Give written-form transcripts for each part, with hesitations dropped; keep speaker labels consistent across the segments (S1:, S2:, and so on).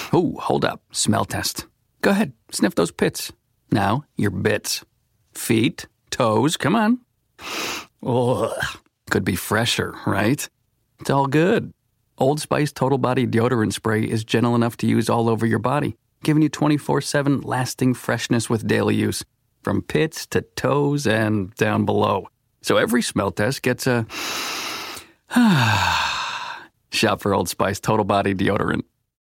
S1: Ooh, hold up. Smell test. Go ahead, sniff those pits. Now, your bits. Feet, toes, come on. Ugh. Could be fresher, right? It's all good. Old Spice Total Body Deodorant Spray is gentle enough to use all over your body, giving you 24/7 lasting freshness with daily use, from pits to toes and down below. So every smell test gets a shop for Old Spice Total Body Deodorant.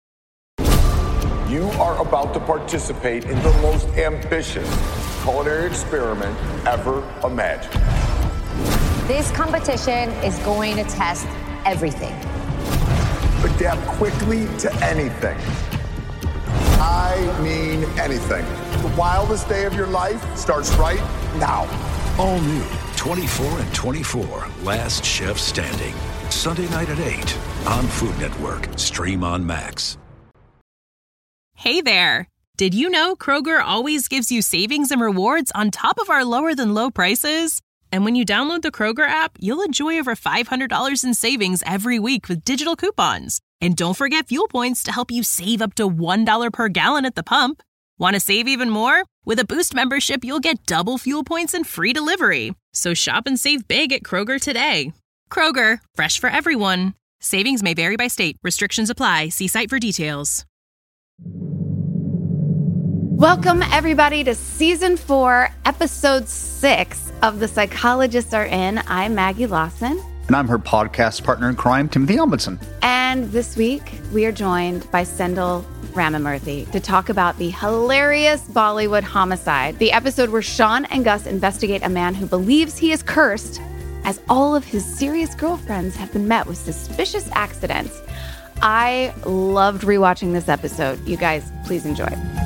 S2: You are about to participate in the most ambitious culinary experiment ever imagined.
S3: This competition is going to test everything.
S2: Adapt quickly to anything. I mean anything. The wildest day of your life starts right now.
S4: All new 24 and 24, Last Chef Standing. Sunday night at 8 on Food Network. Stream on Max.
S5: Hey there. Did you know Kroger always gives you savings and rewards on top of our lower than low prices? And when you download the Kroger app, you'll enjoy over $500 in savings every week with digital coupons. And don't forget fuel points to help you save up to $1 per gallon at the pump. Want to save even more? With a Boost membership, you'll get double fuel points and free delivery. So shop and save big at Kroger today. Kroger, fresh for everyone. Savings may vary by state. Restrictions apply. See site for details.
S6: Welcome, everybody, to Season 4, Episode 6 of The Psychologists Are In. I'm Maggie Lawson.
S7: And I'm her podcast partner in crime, Timothy Elmondson.
S6: And this week, we are joined by Sendhil Ramamurthy to talk about the hilarious Bollywood homicide, the episode where Sean and Gus investigate a man who believes he is cursed, as all of his serious girlfriends have been met with suspicious accidents. I loved rewatching this episode. You guys, please enjoy.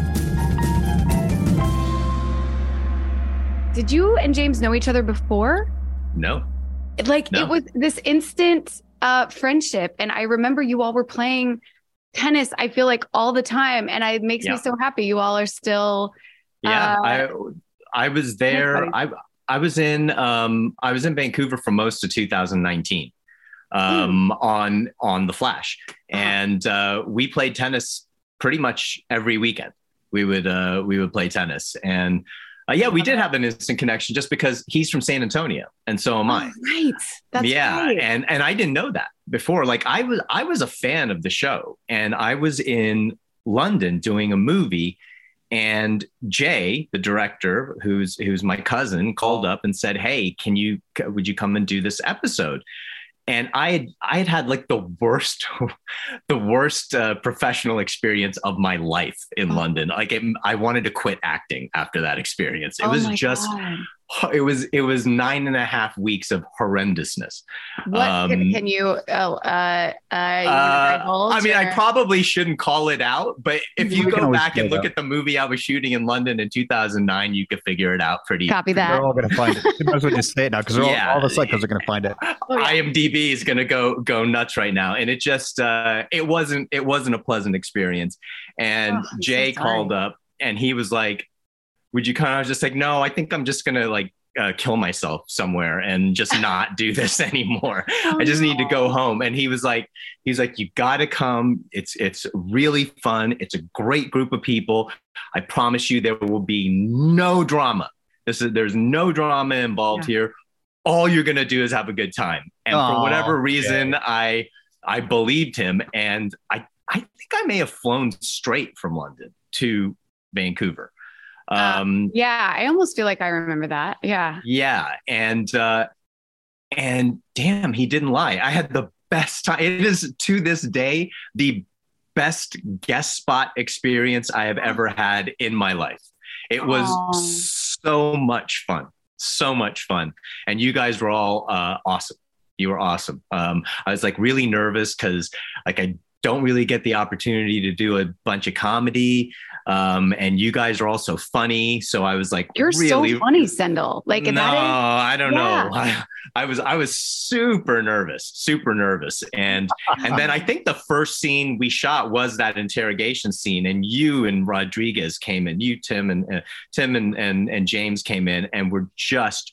S6: Did you and James know each other before?
S8: No.
S6: It was this instant friendship. And I remember you all were playing tennis, I feel like, all the time. And it makes me so happy you all are still.
S8: I was there. I was in Vancouver for most of 2019 on the Flash. And we played tennis pretty much every weekend. We would play tennis. And we did have an instant connection just because he's from San Antonio and so am I.
S6: Right. That's right.
S8: And I didn't know that before. Like I was a fan of the show, and I was in London doing a movie, and Jay, the director, who's my cousin, called up and said, "Hey, would you come and do this episode?" And I had like the worst professional experience of my life in London. Like I wanted to quit acting after that experience. It was just, it was 9.5 weeks of horrendousness.
S6: What can you?
S8: I probably shouldn't call it out, but if you go back and look at the movie I was shooting in London in 2009, you could figure it out pretty.
S6: Copy that.
S7: They're all going to find it. You might as well just say it now because all the psychos are going to find it.
S8: IMDb is going to go nuts right now, and it just it wasn't a pleasant experience. And Jay called up, and he was like, "Would you kind of?" I was just like, "No, I think I'm just going to kill myself somewhere and just not do this anymore. I just need to go home." And he was like, "You got to come. It's really fun. It's a great group of people. I promise you there will be no drama. There's no drama involved here. All you're going to do is have a good time." And for whatever reason, I believed him. And I think I may have flown straight from London to Vancouver.
S6: I almost feel like I remember that. Yeah.
S8: And damn, he didn't lie. I had the best time. It is to this day the best guest spot experience I have ever had in my life. It was so much fun. And you guys were all awesome. You were awesome. I was really nervous because I don't really get the opportunity to do a bunch of comedy. And you guys are also funny. So I was like,
S6: you're
S8: really
S6: so funny, Sendhil.
S8: I don't know. I was super nervous. And then I think the first scene we shot was that interrogation scene, and you and Rodriguez came in, Tim and James came in and were just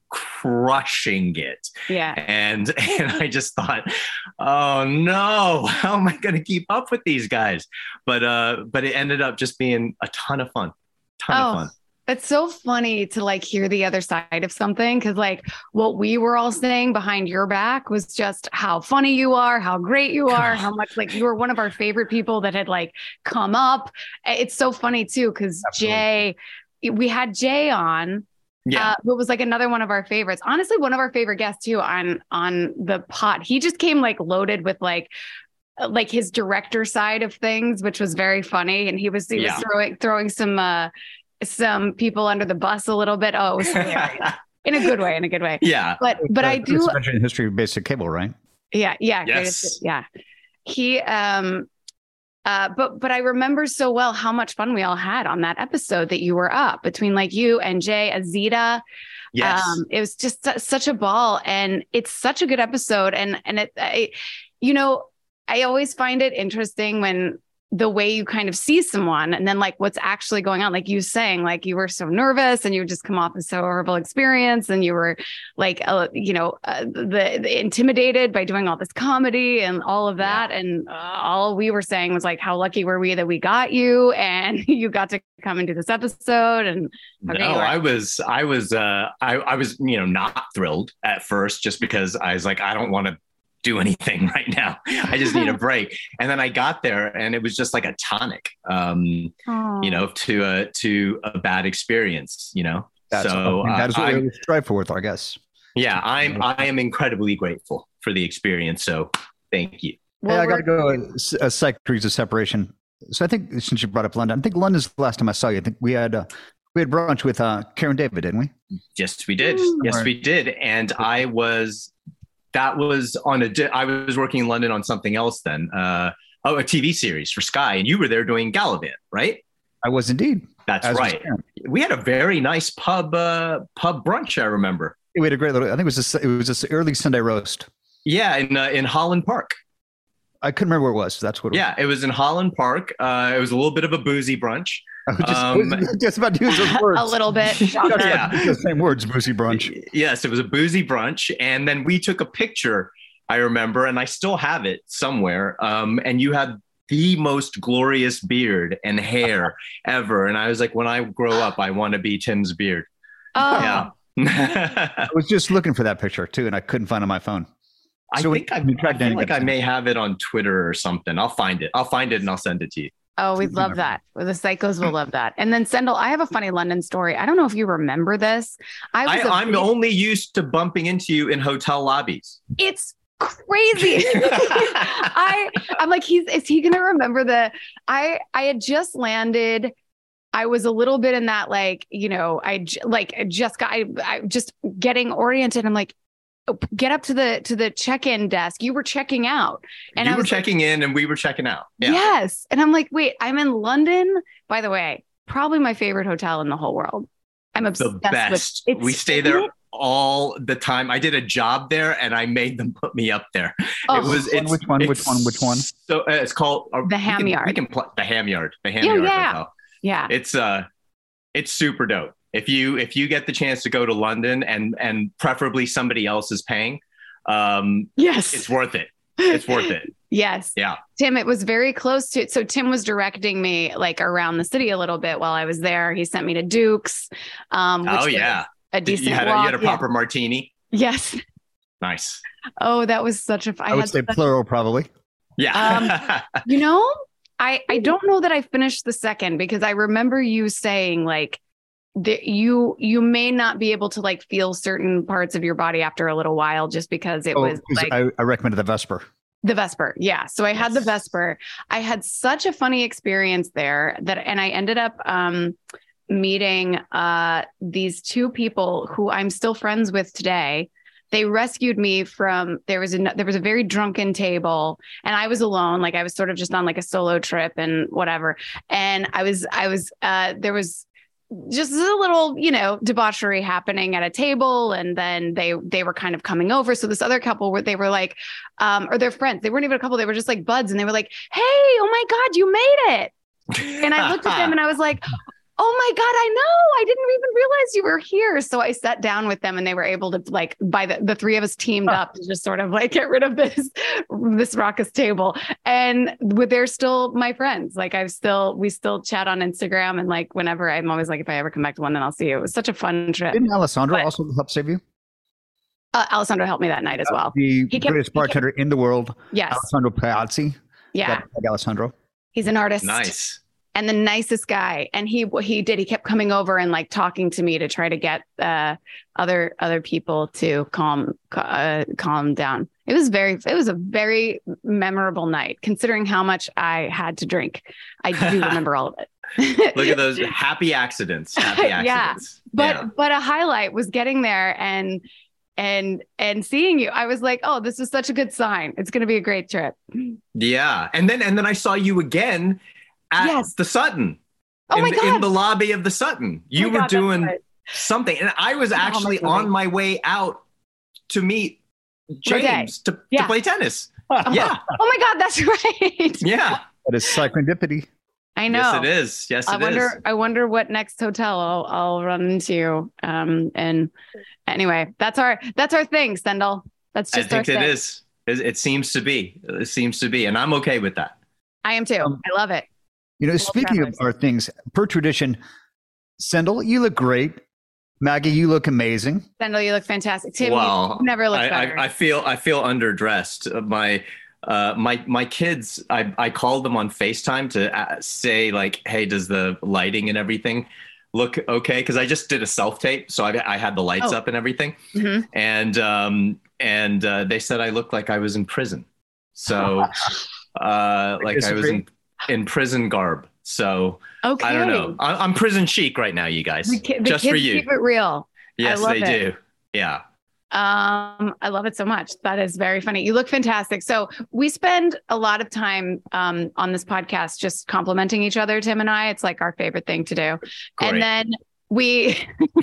S8: crushing it.
S6: Yeah.
S8: And I just thought, oh no, how am I going to keep up with these guys? But it ended up just being a ton of fun. Of fun.
S6: It's so funny to like hear the other side of something. Cause like what we were all saying behind your back was just how funny you are, how great you are, how much like you were one of our favorite people that had like come up. It's so funny too. Cause Jay, we had Jay on, who was like another one of our favorites, honestly, one of our favorite guests too on the pod. He just came like loaded with like his director side of things, which was very funny. And he was throwing some people under the bus a little bit. Oh, it was hilarious. in a good way.
S8: Yeah.
S6: But I do.
S7: It's in history of basic cable, right?
S6: Yeah.
S8: Yes.
S6: Yeah. He, but I remember so well how much fun we all had on that episode that you were up between like you and Jay, Azita.
S8: Yes.
S6: It was just such a ball, and it's such a good episode. And I always find it interesting when the way you kind of see someone and then like what's actually going on, like you saying, like you were so nervous and you would just come off as so horrible experience. And you were like, the intimidated by doing all this comedy and all of that. Yeah. And all we were saying was like, how lucky were we that we got you and you got to come and do this episode. And
S8: I was not thrilled at first, just because I was like, I don't want to do anything right now. I just need a break. And then I got there and it was just like a tonic, to a bad experience,
S7: That is what we strive for, I guess.
S8: Yeah. I am incredibly grateful for the experience. So thank you.
S7: Well, I got to go a Psych Degrees of Separation. So I think since you brought up London, I think London's the last time I saw you. I think we had brunch with Karen David, didn't we?
S8: Yes, we did. Yes, we did. And I was working in London on something else then, a TV series for Sky, and you were there doing Gallivant, right?
S7: I was indeed.
S8: That's right. We had a very nice pub brunch, I remember.
S7: We had a great little, I think it was this early Sunday roast.
S8: Yeah, in Holland Park.
S7: I couldn't remember where it was. That's what it was.
S8: Yeah, it was in Holland Park. It was a little bit of a boozy brunch.
S7: I was just about to use those words.
S6: A little bit.
S7: Yeah. The same words, boozy brunch.
S8: Yes, it was a boozy brunch. And then we took a picture, I remember, and I still have it somewhere. And you had the most glorious beard and hair ever. And I was like, when I grow up, I want to be Tim's beard.
S6: Oh.
S8: Yeah.
S7: I was just looking for that picture too, and I couldn't find it on my phone.
S8: I feel like I may have it on Twitter or something. I'll find it and I'll send it to you.
S6: Oh, we'd love that. The psychos will love that. And then Sendel, I have a funny London story. I don't know if you remember this.
S8: I'm only used to bumping into you in hotel lobbies.
S6: It's crazy. I'm like, is he going to remember I had just landed. I was a little bit in that, like, I just getting oriented. I'm like, get up to the check-in desk. You were checking out, and
S8: you were checking in, and we were checking out. Yeah.
S6: Yes, and I'm like, wait, I'm in London. By the way, probably my favorite hotel in the whole world. I'm obsessed
S8: the best.
S6: with it.
S8: We stay there all the time. I did a job there, and I made them put me up there.
S6: Oh.
S7: Which one?
S8: So it's called
S6: the Ham Yard.
S8: We can play the Ham Yard. The Ham Yard Hotel.
S6: Yeah,
S8: it's super dope. If you get the chance to go to London and preferably somebody else is paying,
S6: yes,
S8: it's worth it. It's worth it.
S6: Yes.
S8: Yeah.
S6: Tim, it was very close to it. So Tim was directing me like around the city a little bit while I was there. He sent me to Duke's. Which a decent
S8: you had a proper martini.
S6: Yes.
S8: Nice.
S6: Oh, that was such a fun.
S7: I would say plural probably.
S8: Yeah.
S6: I don't know that I finished the second, because I remember you saying like, you may not be able to like feel certain parts of your body after a little while, just because it was like
S7: I recommended the Vesper.
S6: The Vesper. Yeah. So I had the Vesper. I had such a funny experience there and I ended up meeting these two people who I'm still friends with today. They rescued me from, there was a very drunken table, and I was alone. Like I was sort of just on like a solo trip and whatever. And there was just a little, debauchery happening at a table. And then they were kind of coming over. So this other couple they were like, or their friends, they weren't even a couple. They were just like buds. And they were like, hey, oh my God, you made it. And I looked at them and I was like, oh my God, I know. I didn't even realize you were here. So I sat down with them and they were able to like, by the three of us teamed up to just sort of like get rid of this raucous table. And they're still my friends. Like we still chat on Instagram. And like, whenever I'm always like, if I ever come back to London, I'll see you. It was such a fun trip.
S7: Didn't Alessandro also help save you?
S6: Alessandro helped me that night as well.
S7: The greatest bartender in the world.
S6: Yes.
S7: Alessandro Piazzi.
S6: Yeah.
S7: Alessandro.
S6: He's an artist.
S8: Nice.
S6: And the nicest guy. And he kept coming over and like talking to me to try to get other people to calm down. It was a very memorable night considering how much I had to drink. I do remember all of it.
S8: Look at those happy accidents.
S6: Yeah. But a highlight was getting there and seeing you. I was like, oh, this is such a good sign. It's going to be a great trip.
S8: Yeah. And then I saw you again at the Sutton.
S6: Oh my God.
S8: In the lobby of the Sutton. You were doing something. And I was actually on my way out to meet James to play tennis. Yeah.
S6: Oh my God, that's right.
S8: Yeah.
S7: That is serendipity.
S6: I know.
S8: Yes, it is. Yes, it is.
S6: I wonder what next hotel I'll run into. And anyway, that's our thing, Stendhal. That's just
S8: I think it is. It seems to be. It seems to be. And I'm okay with that.
S6: I am too. I love it.
S7: You know, speaking of our things, per tradition, Stendhal, you look great. Maggie, you look amazing.
S6: Stendhal, you look fantastic. Tim,
S8: well,
S6: you never look better.
S8: I feel underdressed. My kids, I called them on FaceTime to say like, hey, does the lighting and everything look okay? Because I just did a self-tape, so I had the lights up and everything. Mm-hmm. And they said I looked like I was in prison. So like I was in prison garb. So I don't know. I'm prison chic right now, you guys.
S6: The
S8: just
S6: kids
S8: for you.
S6: Keep it real.
S8: Yes, they do. Yeah.
S6: I love it so much. That is very funny. You look fantastic. So we spend a lot of time on this podcast just complimenting each other, Tim and I. It's like our favorite thing to do. Great. And then which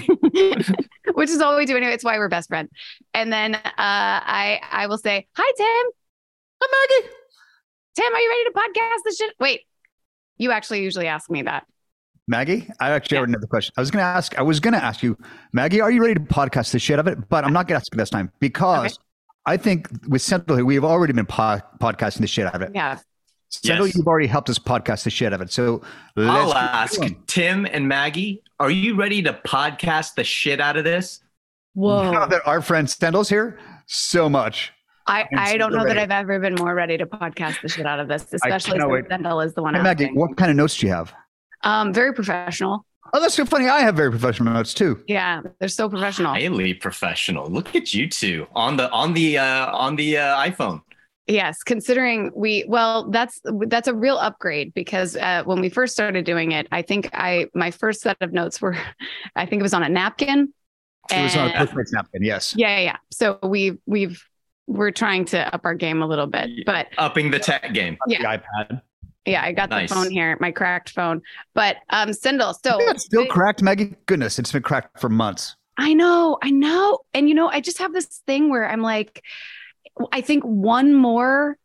S6: is all we do anyway. It's why we're best friends. And then I will say, hi, Tim.
S7: Hi, Maggie.
S6: Tim, are you ready to podcast this shit? Wait, you actually usually ask me that.
S7: Maggie, I actually already know the question. I was going to ask you, Maggie, are you ready to podcast the shit of it? But I'm not going to ask you this time because I think with Stendhal, we've already been podcasting the shit out of it.
S6: Yeah.
S7: Stendhal, you've already helped us podcast the shit out of it. So
S8: I'll ask Tim and Maggie, are you ready to podcast the shit out of this?
S6: Whoa.
S7: Now that our friend Stendhal's here, so much.
S6: I don't know that I've ever been more ready to podcast the shit out of this, especially since Stendhal is the one.
S7: Hey, Maggie, what kind of notes do you have?
S6: Very professional.
S7: Oh, that's so funny. I have very professional notes too.
S6: Yeah, they're so professional.
S8: Highly professional. Look at you two on the iPhone.
S6: Yes, considering that's a real upgrade because when we first started doing it, I think my first set of notes were, I think it was on a napkin.
S7: It was on a Postmates napkin. Yes.
S6: Yeah. So we're trying to up our game a little bit, but
S8: upping the tech game.
S6: Yeah.
S7: The iPad.
S6: Yeah, I got the phone here, my cracked phone. But Stendhal,
S7: it's still cracked, Maggie? Goodness, it's been cracked for months.
S6: I know. And I just have this thing where I'm like, I think one more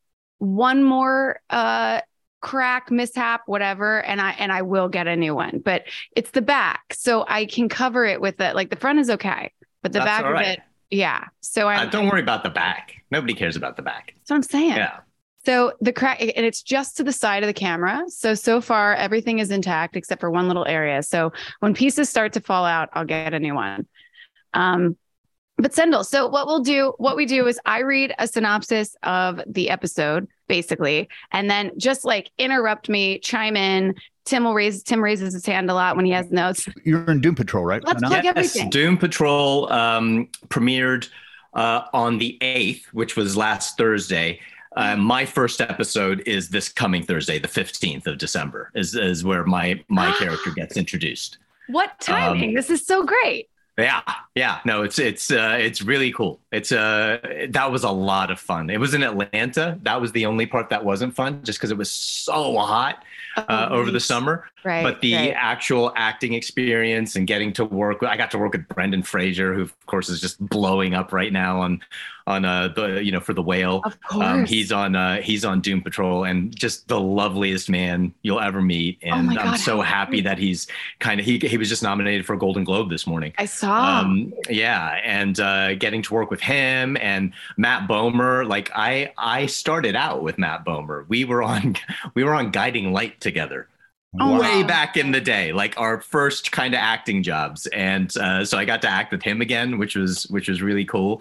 S6: crack, mishap, whatever, and I will get a new one. But it's the back, so I can cover it with it. Like the front is okay, but the back of it, yeah. So
S8: don't worry about the back. Nobody cares about the back.
S6: That's what I'm saying.
S8: Yeah.
S6: So the crack, and it's just to the side of the camera. So far everything is intact except for one little area. So when pieces start to fall out, I'll get a new one. But Stendhal, so what we do is I read a synopsis of the episode, basically, and then just like interrupt me, chime in. Tim raises his hand a lot when he has notes.
S7: You're in Doom Patrol, right?
S6: Let's plug everything.
S8: Yes, Doom Patrol premiered on the 8th, which was last Thursday. My first episode is this coming Thursday, the 15th of December, is where my character gets introduced.
S6: What timing? This is so great.
S8: Yeah. No, it's really cool. That was a lot of fun. It was in Atlanta. That was the only part that wasn't fun, just because it was so hot over the summer.
S6: Right.
S8: But the actual acting experience and getting to work, I got to work with Brendan Fraser, who of course is just blowing up right now on for The Whale.
S6: Of course.
S8: He's on Doom Patrol, and just the loveliest man you'll ever meet. And
S6: God,
S8: I'm so happy that he's he was just nominated for a Golden Globe this morning.
S6: I saw.
S8: And getting to work with him and Matt Bomer. Like I started out with Matt Bomer. We were on Guiding Light together. Way back in the day, like our first kind of acting jobs. And so I got to act with him again, which was really cool.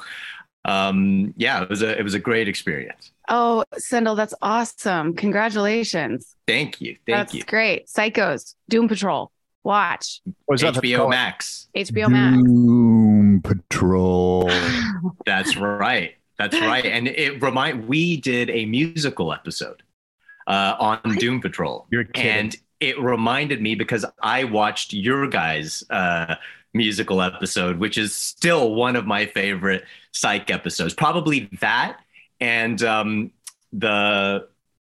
S8: It was a great experience.
S6: Oh, Sendel, that's awesome. Congratulations.
S8: Thank you.
S6: That's great. Psychos, Doom Patrol. Watch.
S7: What's
S8: HBO Max.
S6: HBO Max.
S7: Doom Patrol.
S8: That's right. And we did a musical episode on Doom Patrol.
S7: You're kidding.
S8: And it reminded me, because I watched your guys' musical episode, which is still one of my favorite Psych episodes. Probably that and the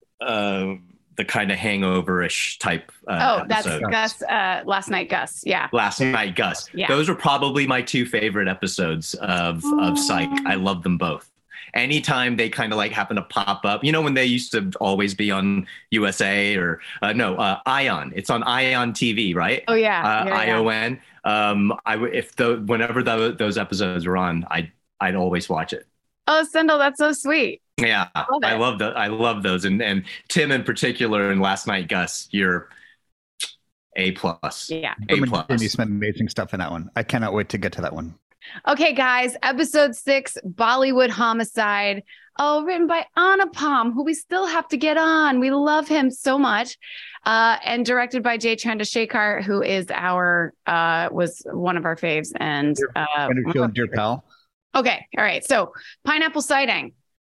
S8: kind of hangover-ish type
S6: that's
S8: episode.
S6: Gus, Last Night Gus. Yeah.
S8: Last Night Gus.
S6: Yeah.
S8: Those are probably my two favorite episodes of Psych. I love them both. Anytime they kind of like happen to pop up, when they used to always be on USA or Ion. It's on Ion TV, right?
S6: Oh yeah,
S8: ION. Whenever those episodes were on, I'd always watch it.
S6: Oh, Sendel, that's so sweet.
S8: Yeah, I love those, and Tim in particular, and Last Night Gus, you're A+.
S6: Yeah,
S7: A+. You spent amazing stuff in that one. I cannot wait to get to that one.
S6: Okay, guys, episode 6, Bollywood Homicide. Oh, written by Anupam, who we still have to get on. We love him so much. And directed by Jay Chandrasekhar, who is was one of our faves. And
S7: dear pal.
S6: Okay, all right. So, Pineapple Sighting.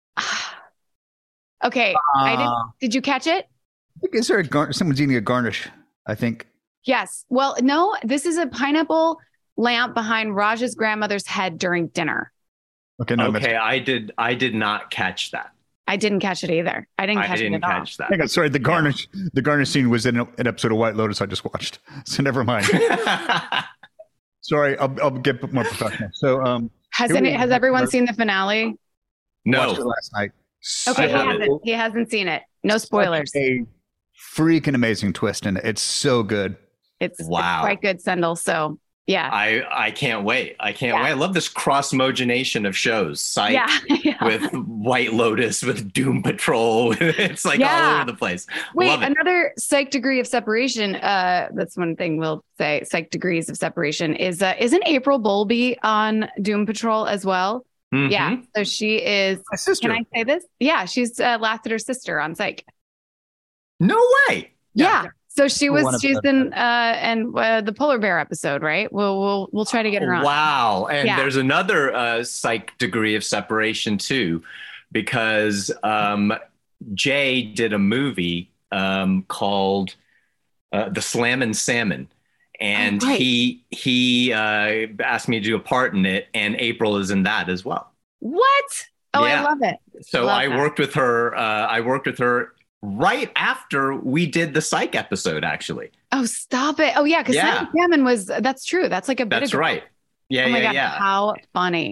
S6: Okay, did you catch it?
S7: Is there someone's eating a garnish? I think.
S6: Yes. Well, no, this is a pineapple lamp behind Raj's grandmother's head during dinner.
S8: Okay, I did not catch that.
S6: I didn't catch it either. I didn't catch
S8: that.
S7: Hang on, sorry, the garnish scene was in an episode of White Lotus I just watched. So never mind. Sorry, I'll get more professional. So
S6: has everyone seen the finale?
S8: No.
S7: Watched it last night.
S6: Okay, he hasn't seen it. No spoilers.
S7: A freaking amazing twist in it. It's so good.
S6: It's quite good, Sendel. So yeah,
S8: I can't wait. I can't wait. I love this cross-mogenation of shows. Psych with White Lotus, with Doom Patrol. It's like all over the place.
S6: Wait, another Psych degree of separation. That's one thing we'll say. Psych degrees of separation isn't April Bowlby on Doom Patrol as well? Mm-hmm. Yeah. So she is.
S7: My sister.
S6: Can I say this? Yeah, she's Lassiter's sister on Psych.
S8: No way.
S6: Yeah. So she's in the Polar Bear episode, right? We'll try to get her on.
S8: Wow. And there's another Psych degree of separation too, because Jay did a movie called The Slammin' Salmon. And he asked me to do a part in it, and April is in that as well.
S6: What? Oh, yeah. I love it.
S8: So I worked with her right after we did the Psych episode, actually.
S6: Oh, stop it. Oh, yeah, because Salmon that's true. That's like a bit
S8: That's
S6: ago.
S8: right. Yeah,
S6: oh my God, how funny.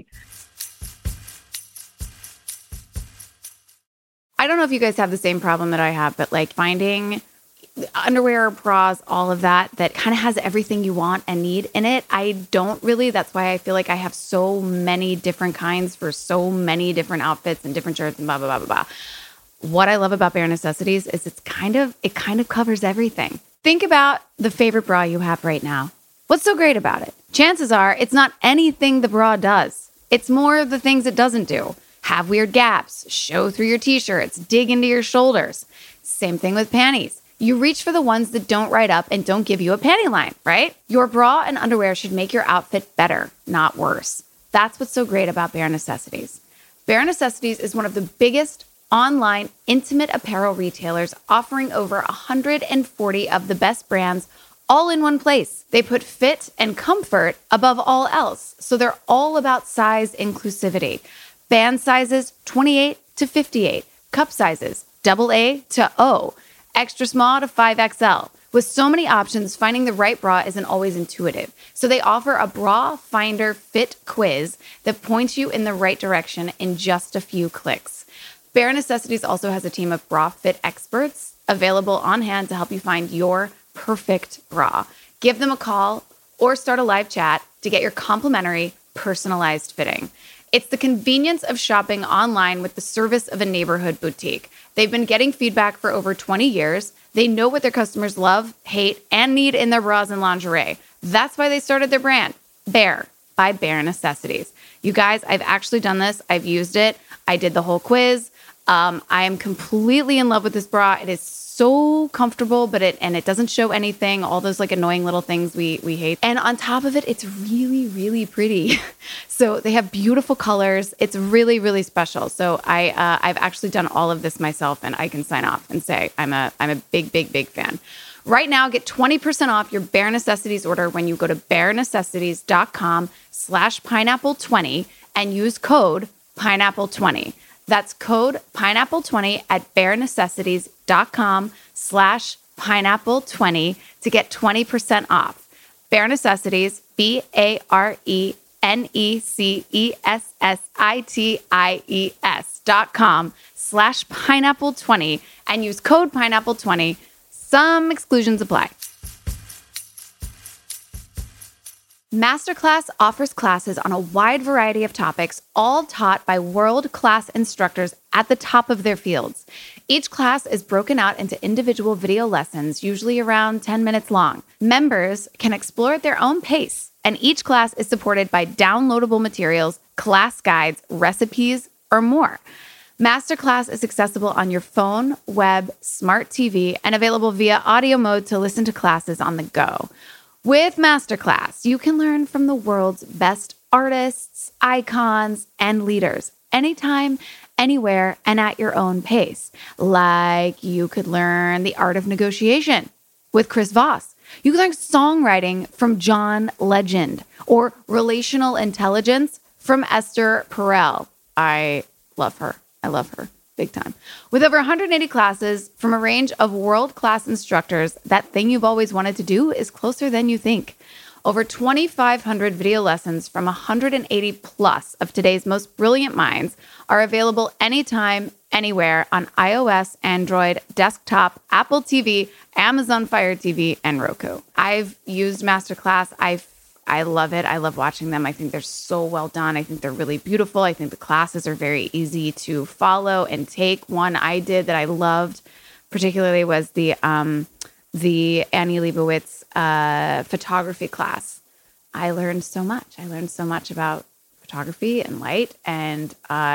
S6: I don't know if you guys have the same problem that I have, but like finding underwear, bras, all of that kind of has everything you want and need in it. I don't really. That's why I feel like I have so many different kinds for so many different outfits and different shirts and blah, blah, blah, blah, blah. What I love about Bare Necessities is it kind of covers everything. Think about the favorite bra you have right now. What's so great about it? Chances are it's not anything the bra does. It's more the things it doesn't do. Have weird gaps, show through your t-shirts, dig into your shoulders. Same thing with panties. You reach for the ones that don't ride up and don't give you a panty line, right? Your bra and underwear should make your outfit better, not worse. That's what's so great about Bare Necessities. Bare Necessities is one of the biggest online intimate apparel retailers, offering over 140 of the best brands all in one place. They put fit and comfort above all else, so they're all about size inclusivity. Band sizes 28 to 58, cup sizes AA to O, extra small to 5XL, With so many options, finding the right bra isn't always intuitive. So they offer a bra finder fit quiz that points you in the right direction in just a few clicks. Bare Necessities also has a team of bra fit experts available on hand to help you find your perfect bra. Give them a call or start a live chat to get your complimentary personalized fitting. It's the convenience of shopping online with the service of a neighborhood boutique. They've been getting feedback for over 20 years. They know what their customers love, hate, and need in their bras and lingerie. That's why they started their brand, Bare by Bare Necessities. You guys, I've actually done this. I've used it. I did the whole quiz. I am completely in love with this bra. It is so comfortable, but it doesn't show anything, all those like annoying little things we hate. And on top of it, it's really, really pretty. So they have beautiful colors. It's really, really special. So I've actually done all of this myself, and I can sign off and say I'm a big, big, big fan. Right now, get 20% off your Bare Necessities order when you go to barenecessities.com/pineapple20 and use code pineapple20. That's code pineapple20 at barenecessities.com/pineapple20 to get 20% off. Bare Necessities, BareNecessities.com/pineapple20 and use code pineapple20. Some exclusions apply. Masterclass offers classes on a wide variety of topics, all taught by world-class instructors at the top of their fields. Each class is broken out into individual video lessons, usually around 10 minutes long. Members can explore at their own pace, and each class is supported by downloadable materials, class guides, recipes, or more. Masterclass is accessible on your phone, web, smart TV, and available via audio mode to listen to classes on the go. With Masterclass, you can learn from the world's best artists, icons, and leaders anytime, anywhere, and at your own pace. Like you could learn the art of negotiation with Chris Voss. You can learn songwriting from John Legend or relational intelligence from Esther Perel. I love her. I love her. Big time. With over 180 classes from a range of world-class instructors, that thing you've always wanted to do is closer than you think. Over 2,500 video lessons from 180 plus of today's most brilliant minds are available anytime, anywhere on iOS, Android, desktop, Apple TV, Amazon Fire TV, and Roku. I've used Masterclass. I love it. I love watching them. I think they're so well done. I think they're really beautiful. I think the classes are very easy to follow and take. One I did that I loved particularly was the Annie Leibovitz photography class. I learned so much. I learned so much about photography and light. And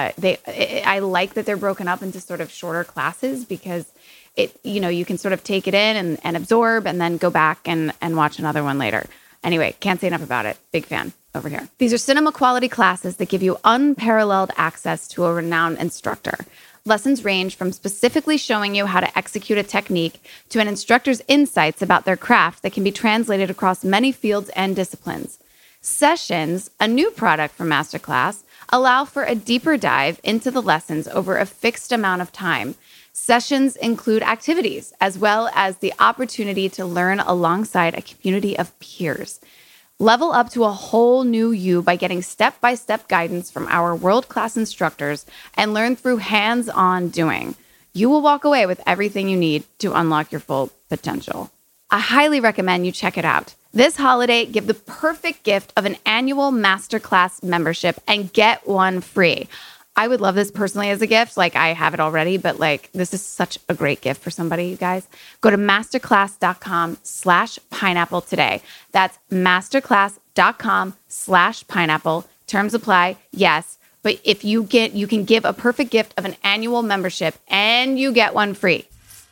S6: I like that they're broken up into sort of shorter classes because you can sort of take it in and absorb and then go back and watch another one later. Anyway, can't say enough about it. Big fan over here. These are cinema quality classes that give you unparalleled access to a renowned instructor. Lessons range from specifically showing you how to execute a technique to an instructor's insights about their craft that can be translated across many fields and disciplines. Sessions, a new product from Masterclass, allow for a deeper dive into the lessons over a fixed amount of time. Sessions include activities, as well as the opportunity to learn alongside a community of peers. Level up to a whole new you by getting step-by-step guidance from our world-class instructors and learn through hands-on doing. You will walk away with everything you need to unlock your full potential. I highly recommend you check it out. This holiday, give the perfect gift of an annual Masterclass membership and get one free. I would love this personally as a gift. Like I have it already, but this is such a great gift for somebody, you guys. Go to masterclass.com/pineapple today. That's masterclass.com/pineapple. Terms apply. Yes. But if you can give a perfect gift of an annual membership and you get one free.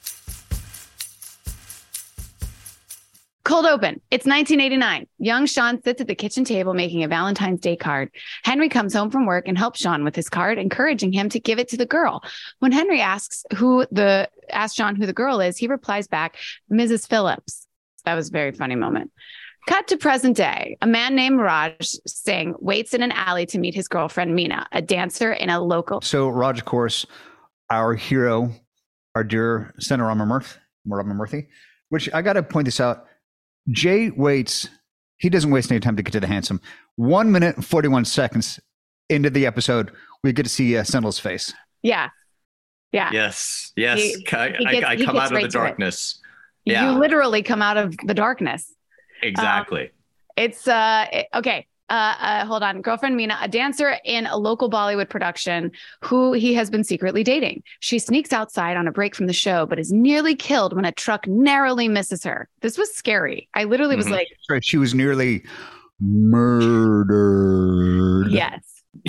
S6: Cold open. It's 1989. Young Sean sits at the kitchen table making a Valentine's Day card. Henry comes home from work and helps Sean with his card, encouraging him to give it to the girl. When Henry asks Sean who the girl is, he replies back, Mrs. Phillips. That was a very funny moment. Cut to present day. A man named Raj Singh waits in an alley to meet his girlfriend, Meena, a dancer in a local.
S7: So Raj, of course, our hero, our dear Senator Ramamurthy, Which I got to point this out. Jay waits. He doesn't waste any time to get to the handsome. 1 minute and 41 seconds into the episode, we get to see Sendel's face.
S6: Yeah. Yeah.
S8: Yes.
S6: He
S8: I come out of the darkness. Yeah.
S6: You literally come out of the darkness.
S8: Exactly.
S6: It's okay. Hold on. Girlfriend Mina, a dancer in a local Bollywood production who he has been secretly dating. She sneaks outside on a break from the show, but is nearly killed when a truck narrowly misses her. This was scary. I literally was like,
S7: she was nearly murdered.
S6: Yes.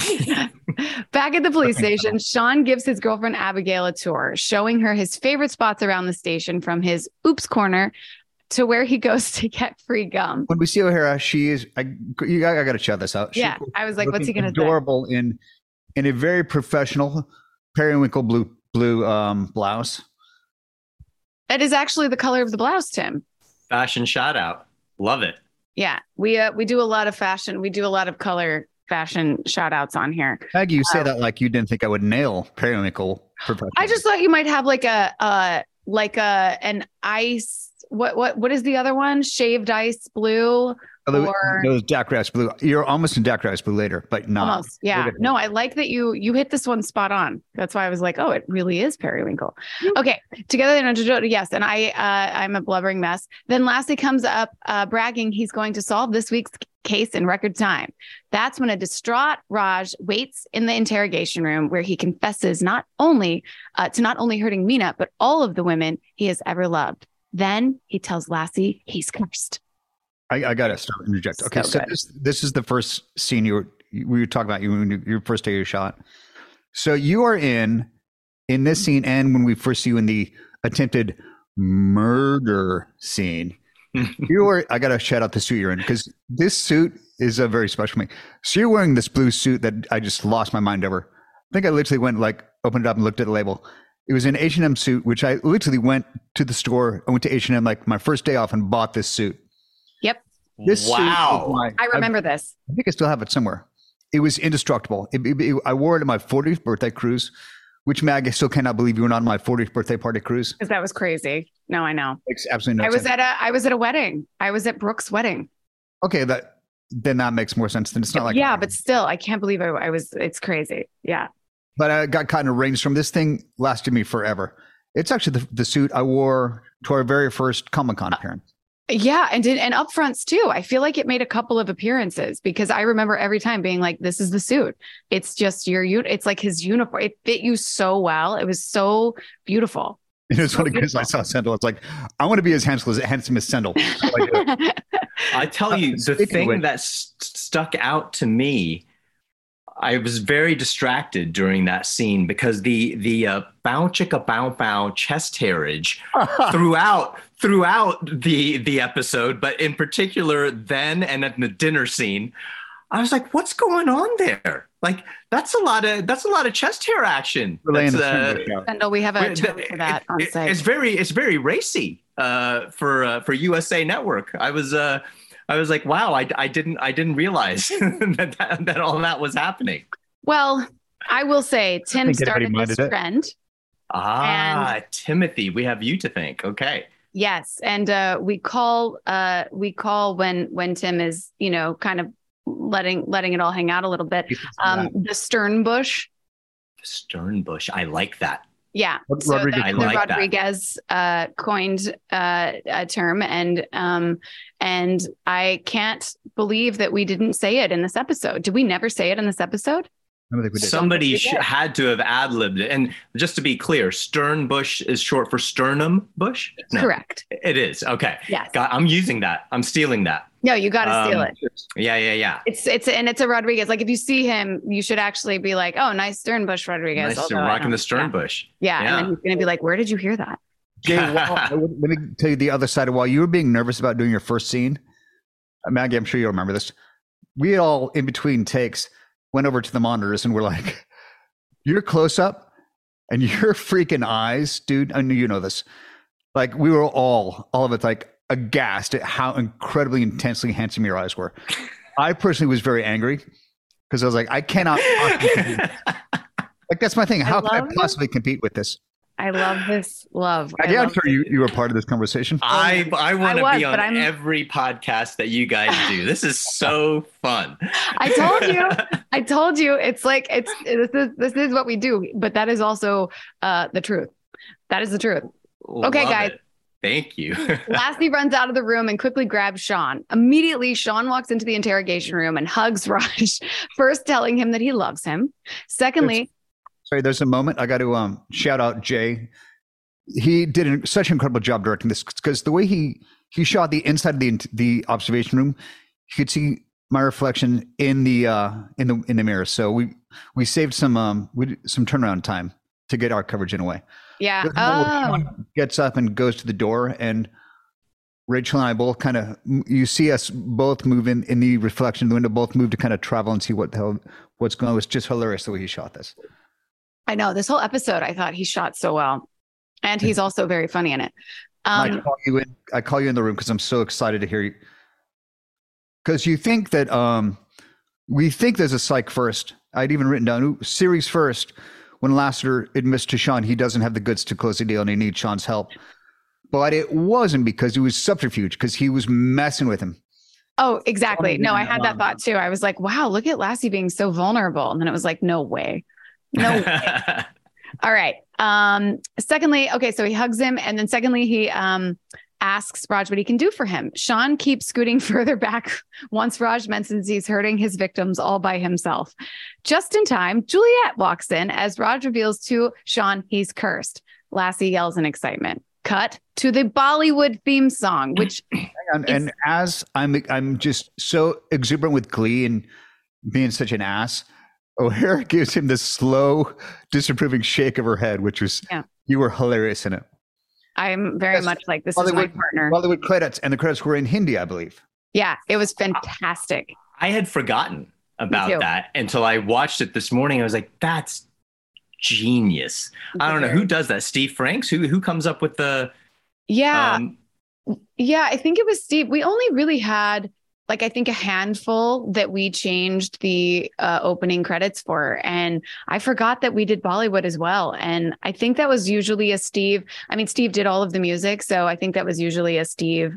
S6: Back at the police station, Sean gives his girlfriend Abigail a tour, showing her his favorite spots around the station, from his oops corner to where he goes to get free gum.
S7: When we see O'Hara, she is, I got to shout this out.
S6: Yeah. I was like, what's he going to do?
S7: Adorable in a very professional periwinkle blue blouse.
S6: That is actually the color of the blouse, Tim.
S8: Fashion shout out. Love it.
S6: Yeah. We do a lot of fashion. We do a lot of color fashion shout outs on here.
S7: Maggie, you say that like you didn't think I would nail periwinkle professional.
S6: I just thought you might have like an ice. What is the other one? Shaved ice blue. Or
S7: those Jackrabbits blue. You're almost in Jackrabbits blue later, but not.
S6: Almost, yeah. No, I like that you hit this one spot on. That's why I was like, oh, it really is periwinkle. Okay, together yes, and I'm a blubbering mess. Then lastly comes up bragging he's going to solve this week's case in record time. That's when a distraught Raj waits in the interrogation room, where he confesses not only hurting Meena, but all of the women he has ever loved. Then he tells Lassie he's cursed.
S7: I got to start interject. Okay, so this is the first scene we were talking about, your first day you shot. So you are in this scene, and when we first see you in the attempted murder scene, I got to shout out the suit you're in, because this suit is a very special to me. So you're wearing this blue suit that I just lost my mind over. I think I literally went opened it up and looked at the label. It was an H&M suit, which I literally went to the store. I went to H&M like my first day off and bought this suit.
S6: Yep.
S7: This
S8: wow.
S6: I remember this.
S7: I think I still have it somewhere. It was indestructible. I wore it at my 40th birthday cruise, which, Mag, I still cannot believe you were not on my 40th birthday party cruise.
S6: Because that was crazy. No, I know.
S7: Makes absolutely no sense.
S6: I was at a wedding. I was at Brooke's wedding.
S7: Okay, then that makes more sense. Then it's not like
S6: but still, I can't believe I was. It's crazy. Yeah. But
S7: I got caught in a rainstorm. This thing lasted me forever. It's actually the suit I wore to our very first Comic-Con appearance.
S6: Yeah, and upfronts too. I feel like it made a couple of appearances, because I remember every time being like, "This is the suit. It's just it's like his uniform. It fit you so well. It was so beautiful."
S7: It was funny because I saw Sendel. It's like, I want to be as handsome as Sendel.
S8: I tell you, the thing that stuck out to me, I was very distracted during that scene, because the bow chicka bow bow chest hairage throughout the episode, but in particular then and at the dinner scene, I was like, what's going on there? Like, that's a lot of chest hair action.
S6: Sendel, we have a term for that on site.
S8: It's very racy for USA Network. I was like, wow, I didn't realize that all that was happening.
S6: Well, I will say Tim started this trend.
S8: Timothy, we have you to thank. Okay.
S6: Yes, and we call when Tim is, kind of letting it all hang out a little bit. The Stern Bush.
S8: The Stern Bush. I like that.
S6: Yeah, so the Rodriguez coined a term, and I can't believe that we didn't say it in this episode. Did we never say it in this episode?
S7: I don't think we did.
S8: Somebody had to have ad-libbed it. And just to be clear, Stern Bush is short for sternum bush? No,
S6: correct.
S8: It is. Okay.
S6: Yes.
S8: I'm using that. I'm stealing that.
S6: No, you got to steal it.
S8: Yeah.
S6: It's a Rodriguez. Like, if you see him, you should actually be like, oh, nice Stern Bush Rodriguez.
S8: Nice, rocking the Stern Bush.
S6: Yeah. And then he's going to be like, where did you hear that?
S7: Jay, let me tell you the other side. While you were being nervous about doing your first scene, Maggie, I'm sure you'll remember this. We all, in between takes, went over to the monitors and we're like, your close up and your freaking eyes, dude. I know you know this. Like, we were all of it, like, aghast at how incredibly intensely handsome your eyes were. I personally was very angry because I was like, I cannot possibly like, that's my thing. How can I possibly compete with this?
S6: I love this love.
S7: I'm sure you were part of this conversation.
S8: I want to be on every podcast that you guys do. This is so fun.
S6: I told you. It's like this is what we do, but that is also the truth. That is the truth. Okay, guys.
S8: Thank you.
S6: Lassie runs out of the room and quickly grabs Sean. Immediately, Sean walks into the interrogation room and hugs Raj, first telling him that he loves him. Secondly,
S7: there's a moment I got to shout out Jay. He did such an incredible job directing this, because the way he shot the inside of the observation room, you could see my reflection in the mirror. So we saved some turnaround time to get our coverage in a way.
S6: Yeah.
S7: Sean gets up and goes to the door, and Rachel and I both you see us both move in the reflection of the window, both move to kind of travel and see what's going on. It was just hilarious the way he shot this. I
S6: know, this whole episode, I thought he shot so well, and he's also very funny in it.
S7: I call you in the room because I'm so excited to hear you. Because you think that we think there's a psych first. I'd even written down series first. When Lassiter admits to Sean he doesn't have the goods to close the deal and he needs Sean's help. But it wasn't because it was subterfuge, because he was messing with him.
S6: Oh, exactly. No, I had that thought too. I was like, wow, look at Lassie being so vulnerable. And then it was like, no way. No way. All right. Secondly, okay, so he hugs him. And then secondly, he asks Raj what he can do for him. Sean keeps scooting further back once Raj mentions he's hurting his victims all by himself. Just in time, Juliet walks in as Raj reveals to Sean he's cursed. Lassie yells in excitement. Cut to the Bollywood theme song, which
S7: and as I'm just so exuberant with glee and being such an ass, O'Hara gives him this slow, disapproving shake of her head, which was you were hilarious in it.
S6: I'm very much like, this is my partner.
S7: Bollywood credits, and the credits were in Hindi, I believe.
S6: Yeah, it was fantastic.
S8: I had forgotten about that until I watched it this morning. I was like, that's genius. I don't know who does that. Steve Franks? Who comes up with the...
S6: Yeah. I think it was Steve. We only really had I think a handful that we changed the opening credits for. And I forgot that we did Bollywood as well. And I think that was usually a Steve. I mean, Steve did all of the music. So I think that was usually a Steve,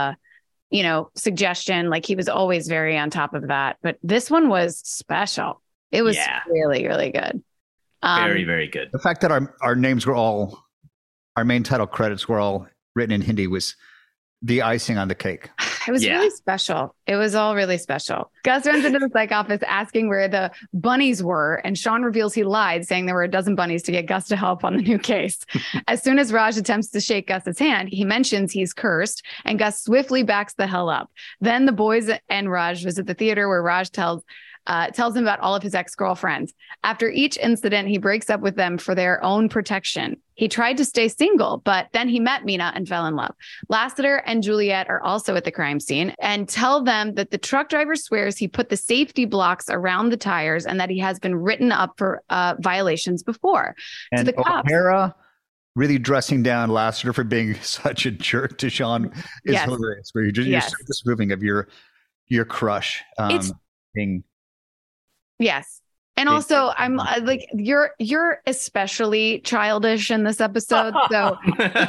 S6: suggestion. Like, he was always very on top of that. But this one was special. It was really, really good.
S8: Very, very good.
S7: The fact that our names were our main title credits were all written in Hindi was the icing on the cake.
S6: It was really special. It was all really special. Gus runs into the psych office asking where the bunnies were, and Sean reveals he lied, saying there were a dozen bunnies to get Gus to help on the new case. As soon as Raj attempts to shake Gus's hand, he mentions he's cursed, and Gus swiftly backs the hell up. Then the boys and Raj visit the theater, where Raj tells him about all of his ex-girlfriends. After each incident, he breaks up with them for their own protection. He tried to stay single, but then he met Meena and fell in love. Lassiter and Juliet are also at the crime scene and tell them that the truck driver swears he put the safety blocks around the tires and that he has been written up for violations before.
S7: And to the cops, O'Hara really dressing down Lassiter for being such a jerk to Sean is hilarious. Where you're so disapproving of your crush being.
S6: Yes. And also, I'm like, you're especially childish in this episode. So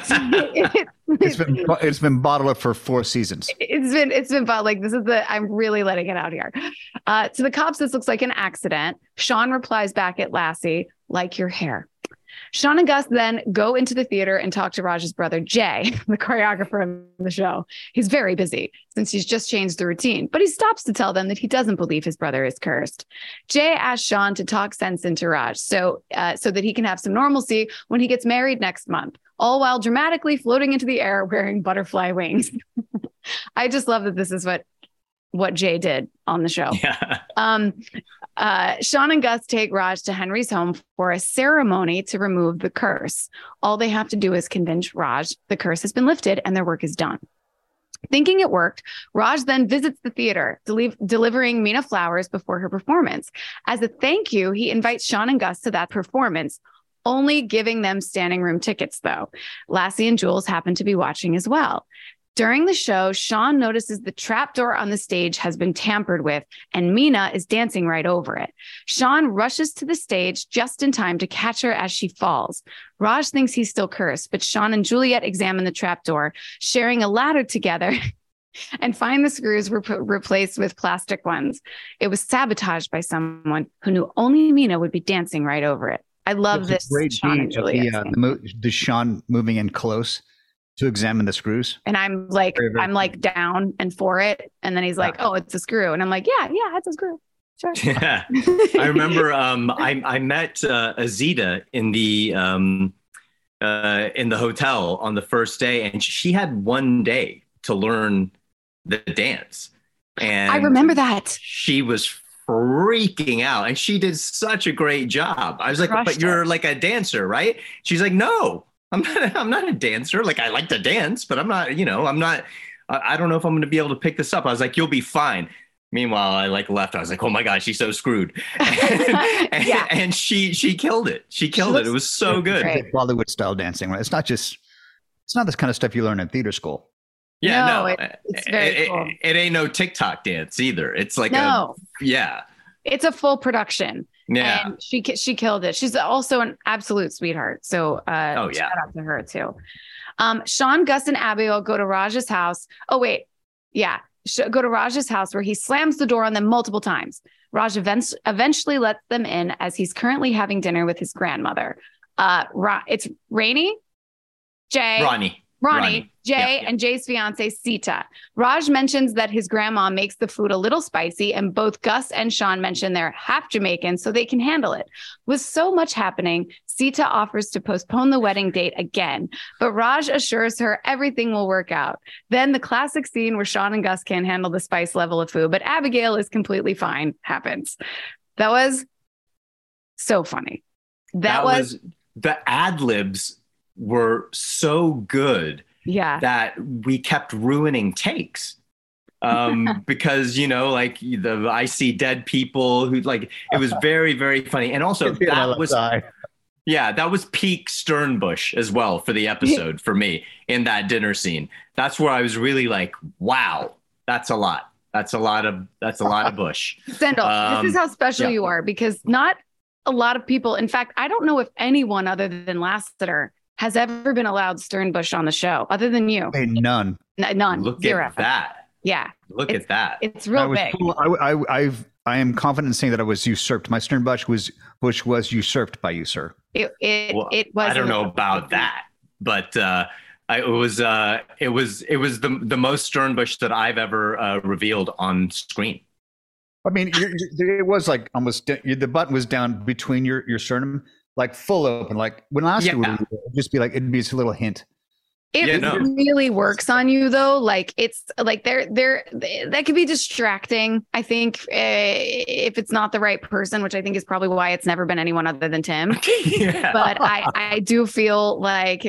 S7: it's been bottled up for 4 seasons.
S6: It's been bottled. Like, I'm really letting it out here. To the cops, this looks like an accident. Sean replies back at Lassie, like your hair. Sean and Gus then go into the theater and talk to Raj's brother, Jay, the choreographer of the show. He's very busy since he's just changed the routine, but he stops to tell them that he doesn't believe his brother is cursed. Jay asks Sean to talk sense into Raj so that he can have some normalcy when he gets married next month, all while dramatically floating into the air wearing butterfly wings. I just love that this is what Jay did on the show. Sean and Gus take Raj to Henry's home for a ceremony to remove the curse. All they have to do is convince Raj the curse has been lifted and their work is done. Thinking it worked, Raj then visits the theater, delivering Meena flowers before her performance. As a thank you, he invites Sean and Gus to that performance, only giving them standing room tickets, though. Lassie and Jules happen to be watching as well. During the show, Sean notices the trapdoor on the stage has been tampered with, and Mina is dancing right over it. Sean rushes to the stage just in time to catch her as she falls. Raj thinks he's still cursed, but Sean and Juliet examine the trapdoor, sharing a ladder together, and find the screws were replaced with plastic ones. It was sabotaged by someone who knew only Mina would be dancing right over it. I love this
S7: great
S6: Sean and Juliet scene.
S7: the Sean moving in close to examine the screws.
S6: And I'm like, down and for it. And then he's like, oh, it's a screw. And I'm like, yeah, it's a screw. Sure.
S8: Yeah. I remember I met Azita in the hotel on the first day, and she had one day to learn the dance. And
S6: I remember that.
S8: She was freaking out, and she did such a great job. I was like, but you're like a dancer, right? She's like, no. I'm not a dancer. Like, I like to dance, but I'm not, I don't know if I'm going to be able to pick this up. I was like, you'll be fine. Meanwhile, I left. I was like, oh my God, she's so screwed. And she killed it. She killed it. It was so good.
S7: Bollywood style dancing, right? It's not this kind of stuff you learn in theater school.
S8: Yeah, no,
S6: it's very cool.
S8: It ain't no TikTok dance either. It's like
S6: it's a full production.
S8: Yeah.
S6: And she killed it. She's also an absolute sweetheart. So shout out to her too. Sean, Gus, and Abigail go to Raj's house. Oh, wait. Yeah. Go to Raj's house where he slams the door on them multiple times. Raj eventually lets them in as he's currently having dinner with his grandmother. It's Ronnie, Jay, and Jay's fiance, Sita. Raj mentions that his grandma makes the food a little spicy, and both Gus and Sean mention they're half Jamaican, so they can handle it. With so much happening, Sita offers to postpone the wedding date again, but Raj assures her everything will work out. Then the classic scene where Sean and Gus can't handle the spice level of food, but Abigail is completely fine happens. That was so funny. That was
S8: the ad-libs were so good that we kept ruining takes because I see dead people who it was very, very funny. And also that was peak Sternbush as well for the episode for me in that dinner scene. That's where I was really like, wow, that's a lot. That's a lot of Bush.
S6: Sendel, this is how special you are, because not a lot of people, in fact, I don't know if anyone other than Lasseter has ever been allowed Sternbush on the show other than you.
S7: Hey, none.
S8: Look
S6: Zero.
S8: At that.
S6: Yeah.
S8: Look at that.
S6: It's real big.
S7: Cool. I am confident in saying that I was usurped. My Sternbush was usurped by you, sir.
S6: It was.
S8: I don't know about that, but it was the most Sternbush that I've ever revealed on screen.
S7: I mean, it was like almost the button was down between your sternum, like full open. Like when last year, it'd just be like it'd be just a little hint.
S6: It really works on you though. Like it's like that could be distracting. I think if it's not the right person, which I think is probably why it's never been anyone other than Tim. But I do feel like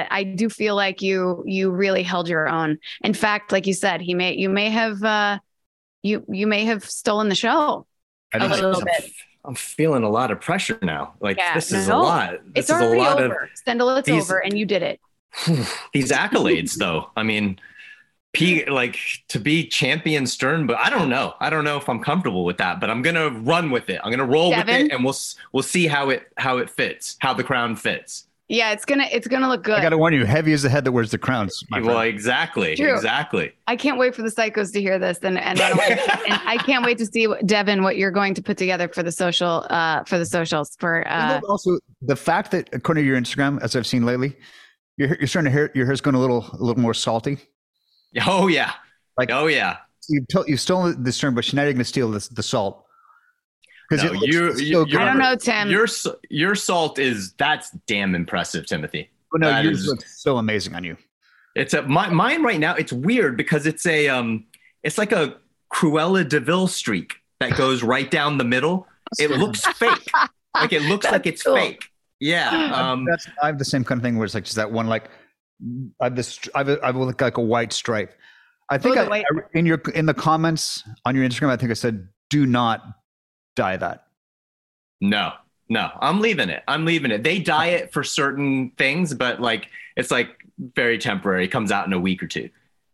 S6: you really held your own. In fact, like you said, you may have stolen the show a little bit.
S8: I'm feeling a lot of pressure now. This is a lot.
S6: It's already over. Stendel, it's over, and you did it.
S8: These accolades, though. I mean, to be champion Stern, but I don't know if I'm comfortable with that. But I'm gonna run with it. I'm gonna roll with it, and we'll see how it fits, how the crown fits.
S6: Yeah, it's gonna look good.
S7: I gotta warn you, heavy is the head that wears the crowns.
S8: Well, exactly.
S6: True.
S8: Exactly.
S6: I can't wait for the psychos to hear this, and I can't wait to see Devin what you're going to put together for the socials.
S7: Also, the fact that according to your Instagram, as I've seen lately, you're starting to hear your hair's going a little more salty.
S8: Oh yeah.
S7: You've stolen the Sternbush. Now you're going to steal the salt.
S8: No,
S6: I don't know, Tim.
S8: Your salt that's damn impressive, Timothy.
S7: Oh, no, yours looks so amazing on you.
S8: It's mine right now. It's weird because it's it's like a Cruella de Vil streak that goes right down the middle. It looks fake. Like it looks like it's fake. Yeah.
S7: I have the same kind of thing where it's like just that one, like I look like a white stripe. I think in the comments on your Instagram, I think I said, do not dye that.
S8: No, I'm leaving it. They dye it for certain things, but it's very temporary. It comes out in a week or two.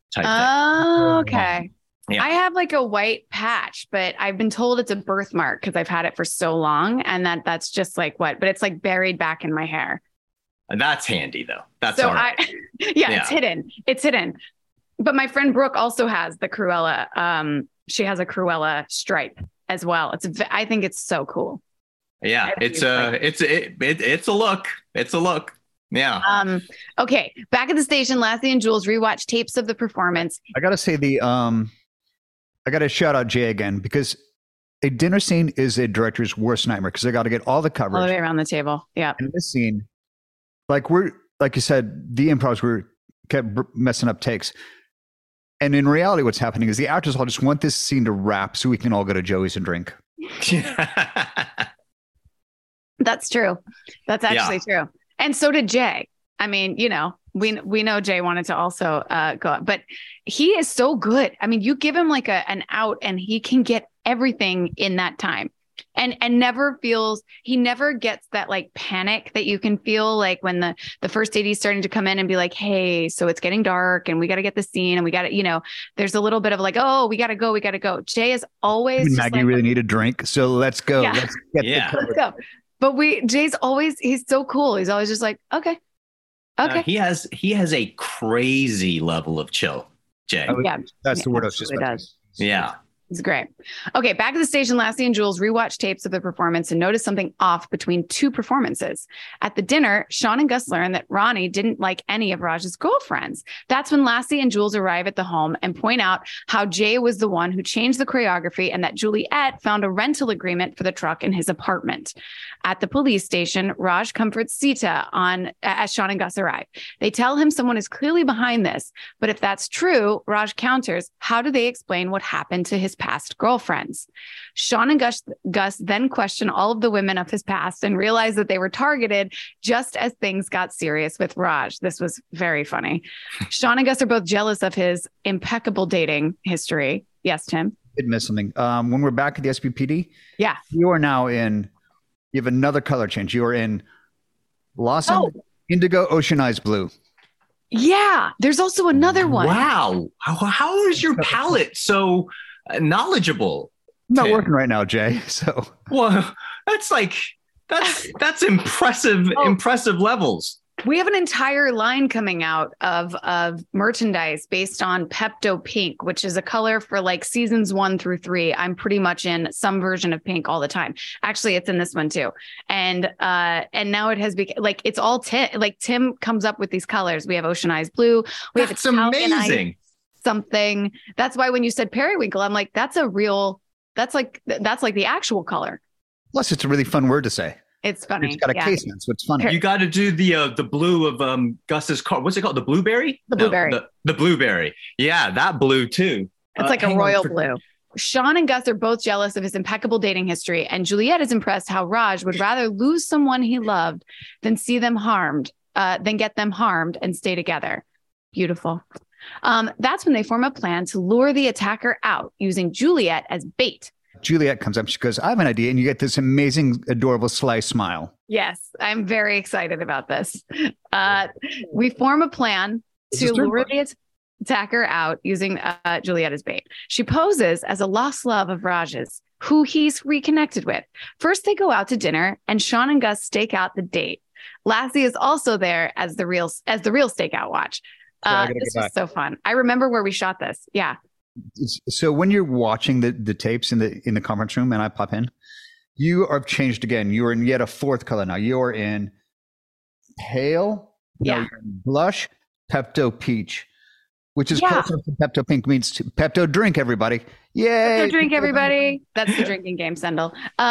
S8: type thing.
S6: Oh, okay.
S8: Yeah.
S6: I have like a white patch, but I've been told it's a birthmark because I've had it for so long, and that's just like what, but it's like buried back in my hair.
S8: And that's handy though. That's
S6: So
S8: all right.
S6: it's hidden. It's hidden. But my friend Brooke also has the Cruella. She has a Cruella stripe as well. I think it's so cool.
S8: Yeah, it's a look. It's a look. Yeah.
S6: Okay. Back at the station, Lassie and Jules rewatch tapes of the performance.
S7: I gotta say I gotta shout out Jay again, because a dinner scene is a director's worst nightmare, because they got to get all the coverage
S6: All the way around the table. Yeah.
S7: And this scene, like you said, the improvs kept messing up takes. And in reality, what's happening is the actors all just want this scene to wrap so we can all go to Joey's and drink.
S6: That's true. That's actually true. And so did Jay. I mean, we know Jay wanted to also go, but he is so good. I mean, you give him like an out and he can get everything in that time. And he never gets that like panic that you can feel like when the first AD is starting to come in and be like, hey, so it's getting dark and we got to get the scene and we got to, there's a little bit of like, oh, we got to go. Jay is always
S7: Maggie really need a drink. So let's go.
S6: Yeah. Let's go. But he's so cool. He's always just like, okay.
S8: He has a crazy level of chill, Jay.
S7: That's the word I was just about.
S8: Yeah.
S6: It's great. Okay, back at the station, Lassie and Jules rewatch tapes of the performance and notice something off between two performances. At the dinner, Sean and Gus learn that Ronnie didn't like any of Raj's girlfriends. That's when Lassie and Jules arrive at the home and point out how Jay was the one who changed the choreography and that Juliet found a rental agreement for the truck in his apartment. At the police station, Raj comforts Sita as Sean and Gus arrive. They tell him someone is clearly behind this, but if that's true, Raj counters, how do they explain what happened to his past girlfriends? Sean and Gus then question all of the women of his past and realize that they were targeted just as things got serious with Raj. This was very funny. Sean and Gus are both jealous of his impeccable dating history. Yes, Tim?
S7: Did miss something. When we're back at the SPPD, you are now you have another color change. You are in Lawson, Indigo, Ocean Eyes Blue.
S6: Yeah, there's also another one.
S8: Wow. How is your palette so knowledgeable?
S7: I'm not working right now, Jay. So
S8: well, that's impressive. Impressive levels.
S6: We have an entire line coming out of merchandise based on Pepto Pink, which is a color for like seasons 1 through 3. I'm pretty much in some version of pink all the time. Actually, it's in this one too. And now it has become like it's all Tim comes up with these colors. We have Ocean Eyes Blue. We have
S8: amazing.
S6: Something. That's why when you said periwinkle, I'm like, that's like the actual color.
S7: Plus, it's a really fun word to say.
S6: It's funny.
S7: It's got a case in it, so it's funny.
S8: You got to do the blue of Gus's car. What's it called? The blueberry?
S6: The blueberry.
S8: The blueberry. Yeah, that blue too.
S6: It's like a royal blue. Sean and Gus are both jealous of his impeccable dating history, and Juliet is impressed how Raj would rather lose someone he loved than get them harmed and stay together. Beautiful. That's when they form a plan to lure the attacker out using Juliet as bait.
S7: Juliet comes up, she goes, I have an idea, and you get this amazing, adorable sly smile.
S6: Yes, I'm very excited about this. We form a plan to lure the attacker out using Juliet as bait. She poses as a lost love of Raj's, who he's reconnected with. First, they go out to dinner, and Sean and Gus stake out the date. Lassie is also there as the real stakeout watch. This was so fun. I remember where we shot this. Yeah.
S7: So when you're watching the tapes in the conference room and I pop in, you are changed again. You are in yet a fourth color now. You're in pale, you're in blush, Pepto peach, which is close enough to Pepto pink means Pepto drink, everybody. Yay!
S6: Pepto drink, everybody. That's the drinking game, Sendel.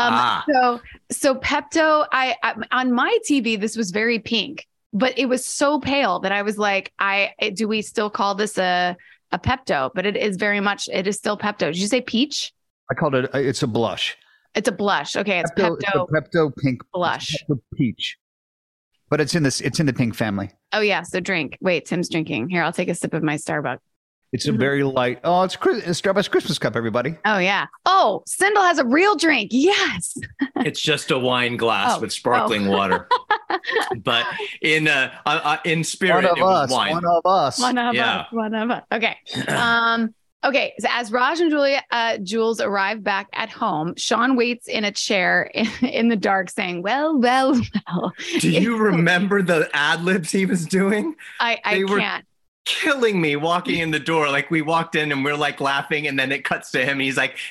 S6: So Pepto, I on my TV, this was very pink, but it was so pale that I was like, do we still call this a Pepto? But it is still Pepto. Did you say peach?
S7: I called it, it's a blush.
S6: It's a blush. Okay. It's Pepto.
S7: It's a Pepto pink
S6: blush.
S7: Pepto peach. But it's in the pink family.
S6: Oh yeah. So drink. Wait, Tim's drinking. Here, I'll take a sip of my Starbucks.
S7: It's a very light. Oh, it's Starbucks Christmas cup, everybody.
S6: Oh, yeah. Oh, Sindel has a real drink. Yes.
S8: It's just a wine glass with sparkling water. But in spirit, it was wine.
S7: One of us.
S6: One of us. Okay. Okay. So as Raj and Jules arrive back at home, Sean waits in a chair in the dark saying, well.
S8: Do you remember the ad libs he was doing?
S6: I can't.
S8: Killing me walking in the door. Like we walked in and we're like laughing, and then it cuts to him and he's like,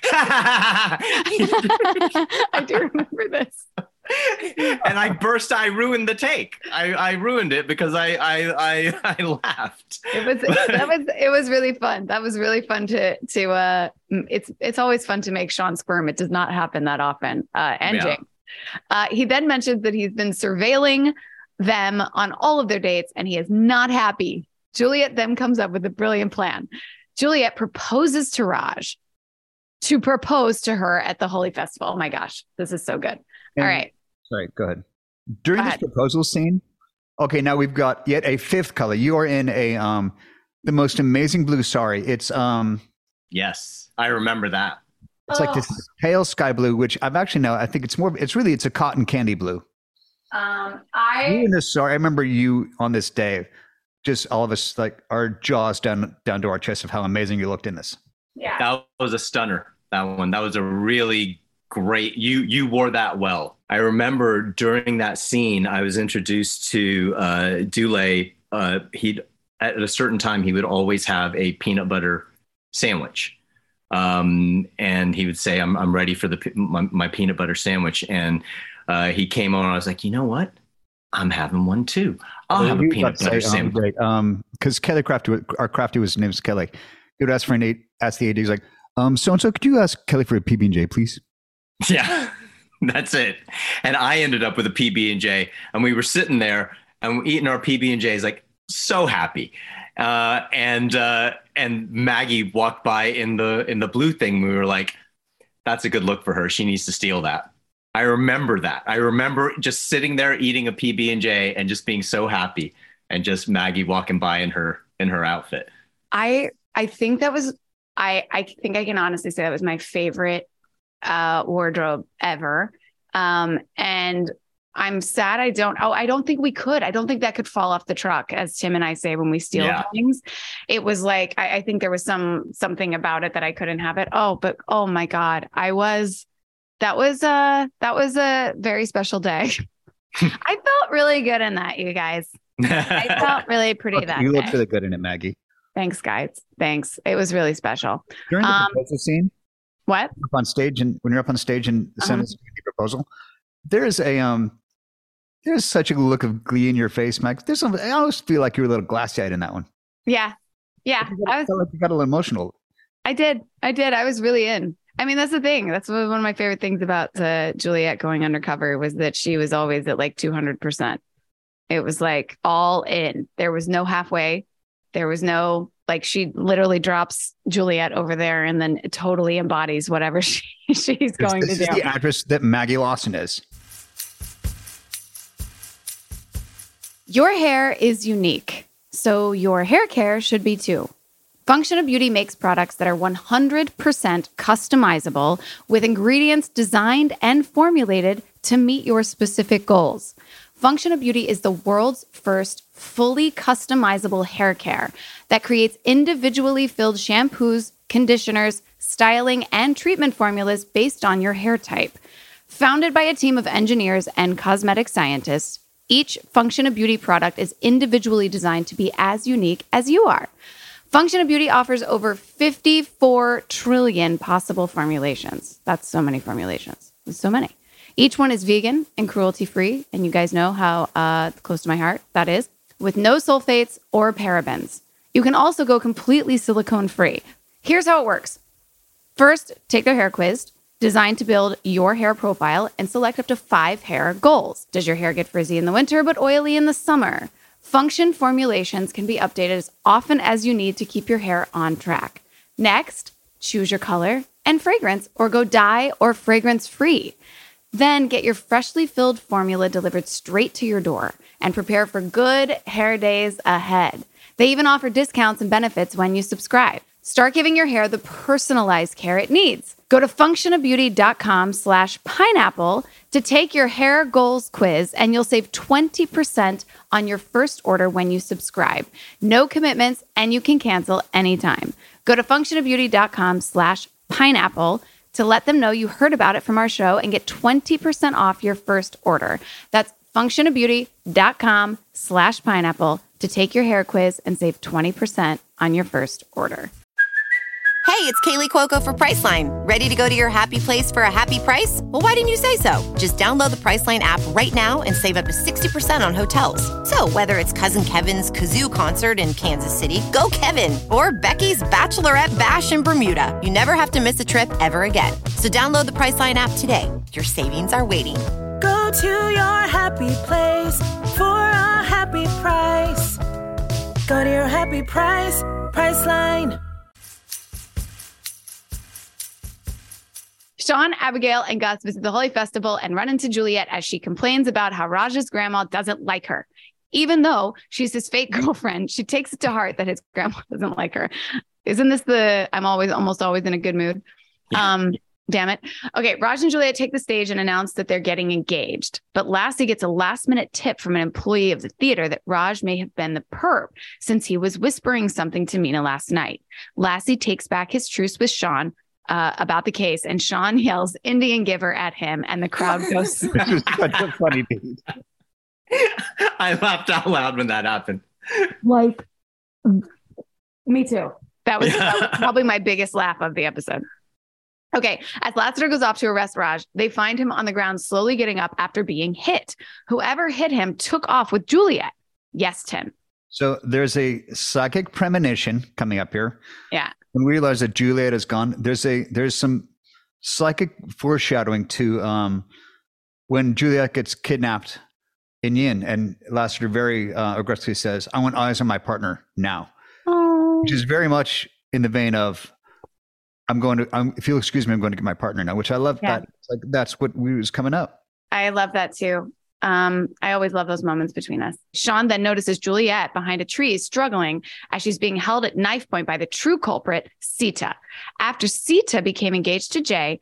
S6: I do remember this.
S8: And I ruined the take. I ruined it because I laughed.
S6: It was really fun. That was really fun to it's always fun to make Sean squirm. It does not happen that often. Jake. He then mentions that he's been surveilling them on all of their dates and he is not happy. Juliet then comes up with a brilliant plan. Juliet proposes to Raj to propose to her at the Holy Festival. Oh my gosh, this is so good. All right.
S7: Sorry, go ahead. During this proposal scene, okay, now we've got yet a fifth color. You are in the most amazing blue sari. It's
S8: yes, I remember that.
S7: It's like this pale sky blue, which I think it's a cotton candy blue. You in this sari, I remember you on this day. Just all of us, like our jaws down to our chest of how amazing you looked in this.
S6: Yeah,
S8: that was a stunner. That one, that was a really great. You wore that well. I remember during that scene, I was introduced to Dule. He'd at a certain time he would always have a peanut butter sandwich, and he would say, "I'm ready for my peanut butter sandwich." And he came on. And I was like, you know what? I'm having one too. I'll have a peanut butter sandwich.
S7: Because Kelly Crafty, our Crafty was named Kelly. He would ask the AD. He's like, so-and-so, could you ask Kelly for a PB&J, please?
S8: Yeah, that's it. And I ended up with a PB&J, and we were sitting there and eating our PB&Js, like so happy. And Maggie walked by in the blue thing. We were like, that's a good look for her. She needs to steal that. I remember that. I remember just sitting there eating a PB&J and just being so happy, and just Maggie walking by in her outfit.
S6: I think that was I think I can honestly say that was my favorite wardrobe ever. And I'm sad I don't think we could. I don't think that could fall off the truck, as Tim and I say when we steal things. It was like I think there was something about it that I couldn't have it. But oh my God, that was a very special day. I felt really good in that, you guys. I felt really pretty that day.
S7: You looked really good in it, Maggie.
S6: Thanks, guys. Thanks. It was really special.
S7: During the proposal scene,
S6: what?
S7: When you're up on stage and sending the proposal, there's such a look of glee in your face, Mag. I always feel like you were a little glassy-eyed in that one.
S6: Yeah.
S7: I felt like you got a little emotional.
S6: I did. I was really in. I mean, that's the thing. That's one of my favorite things about Juliet going undercover was that she was always at like 200%. It was like all in. There was no halfway. There was no, like, she literally drops Juliet over there and then totally embodies whatever she's going to do. This is
S7: the actress that Maggie Lawson is.
S6: Your hair is unique, so your hair care should be too. Function of Beauty makes products that are 100% customizable with ingredients designed and formulated to meet your specific goals. Function of Beauty is the world's first fully customizable hair care that creates individually filled shampoos, conditioners, styling, and treatment formulas based on your hair type. Founded by a team of engineers and cosmetic scientists, each Function of Beauty product is individually designed to be as unique as you are. Function of Beauty offers over 54 trillion possible formulations. That's so many formulations. There's so many. Each one is vegan and cruelty-free, and you guys know how close to my heart that is, with no sulfates or parabens. You can also go completely silicone-free. Here's how it works. First, take their hair quiz, designed to build your hair profile, and select up to 5 hair goals. Does your hair get frizzy in the winter but oily in the summer? Function formulations can be updated as often as you need to keep your hair on track. Next, choose your color and fragrance, or go dye or fragrance-free. Then get your freshly filled formula delivered straight to your door and prepare for good hair days ahead. They even offer discounts and benefits when you subscribe. Start giving your hair the personalized care it needs. Go to functionabeauty.com/pineapple to take your hair goals quiz, and you'll save 20% on your first order when you subscribe. No commitments, and you can cancel anytime. Go to functionabeauty.com/pineapple to let them know you heard about it from our show and get 20% off your first order. That's functionabeauty.com/pineapple to take your hair quiz and save 20% on your first order.
S9: Hey, it's Kaylee Cuoco for Priceline. Ready to go to your happy place for a happy price? Well, why didn't you say so? Just download the Priceline app right now and save up to 60% on hotels. So whether it's Cousin Kevin's Kazoo Concert in Kansas City, go Kevin, or Becky's Bachelorette Bash in Bermuda, you never have to miss a trip ever again. So download the Priceline app today. Your savings are waiting.
S10: Go to your happy place for a happy price. Go to your happy price, Priceline.
S6: Sean, Abigail, and Gus visit the Holy Festival and run into Juliet as she complains about how Raj's grandma doesn't like her. Even though she's his fake girlfriend, she takes it to heart that his grandma doesn't like her. Isn't this I'm almost always in a good mood? Yeah. Damn it. Okay, Raj and Juliet take the stage and announce that they're getting engaged. But Lassie gets a last-minute tip from an employee of the theater that Raj may have been the perp since he was whispering something to Mina last night. Lassie takes back his truce with Sean about the case, and Sean yells Indian giver at him, and the crowd goes.
S7: This is such a funny beat.
S8: I laughed out loud when that happened.
S6: Like, me too. That was probably my biggest laugh of the episode. Okay, as Lassiter goes off to arrest Raj, they find him on the ground slowly getting up after being hit. Whoever hit him took off with Juliet. Yes, Tim.
S7: So there's a psychic premonition coming up here.
S6: Yeah.
S7: When we realize that Juliet is gone, there's some psychic foreshadowing to when Juliet gets kidnapped in Yin, and Lassiter very aggressively says, "I want eyes on my partner now," which is very much in the vein of, if you'll excuse me, I'm going to get my partner now, which I love.
S6: Yeah.
S7: That's what was coming up.
S6: I love that too. I always love those moments between us. Sean then notices Juliet behind a tree struggling as she's being held at knife point by the true culprit, Sita. After Sita became engaged to Jay,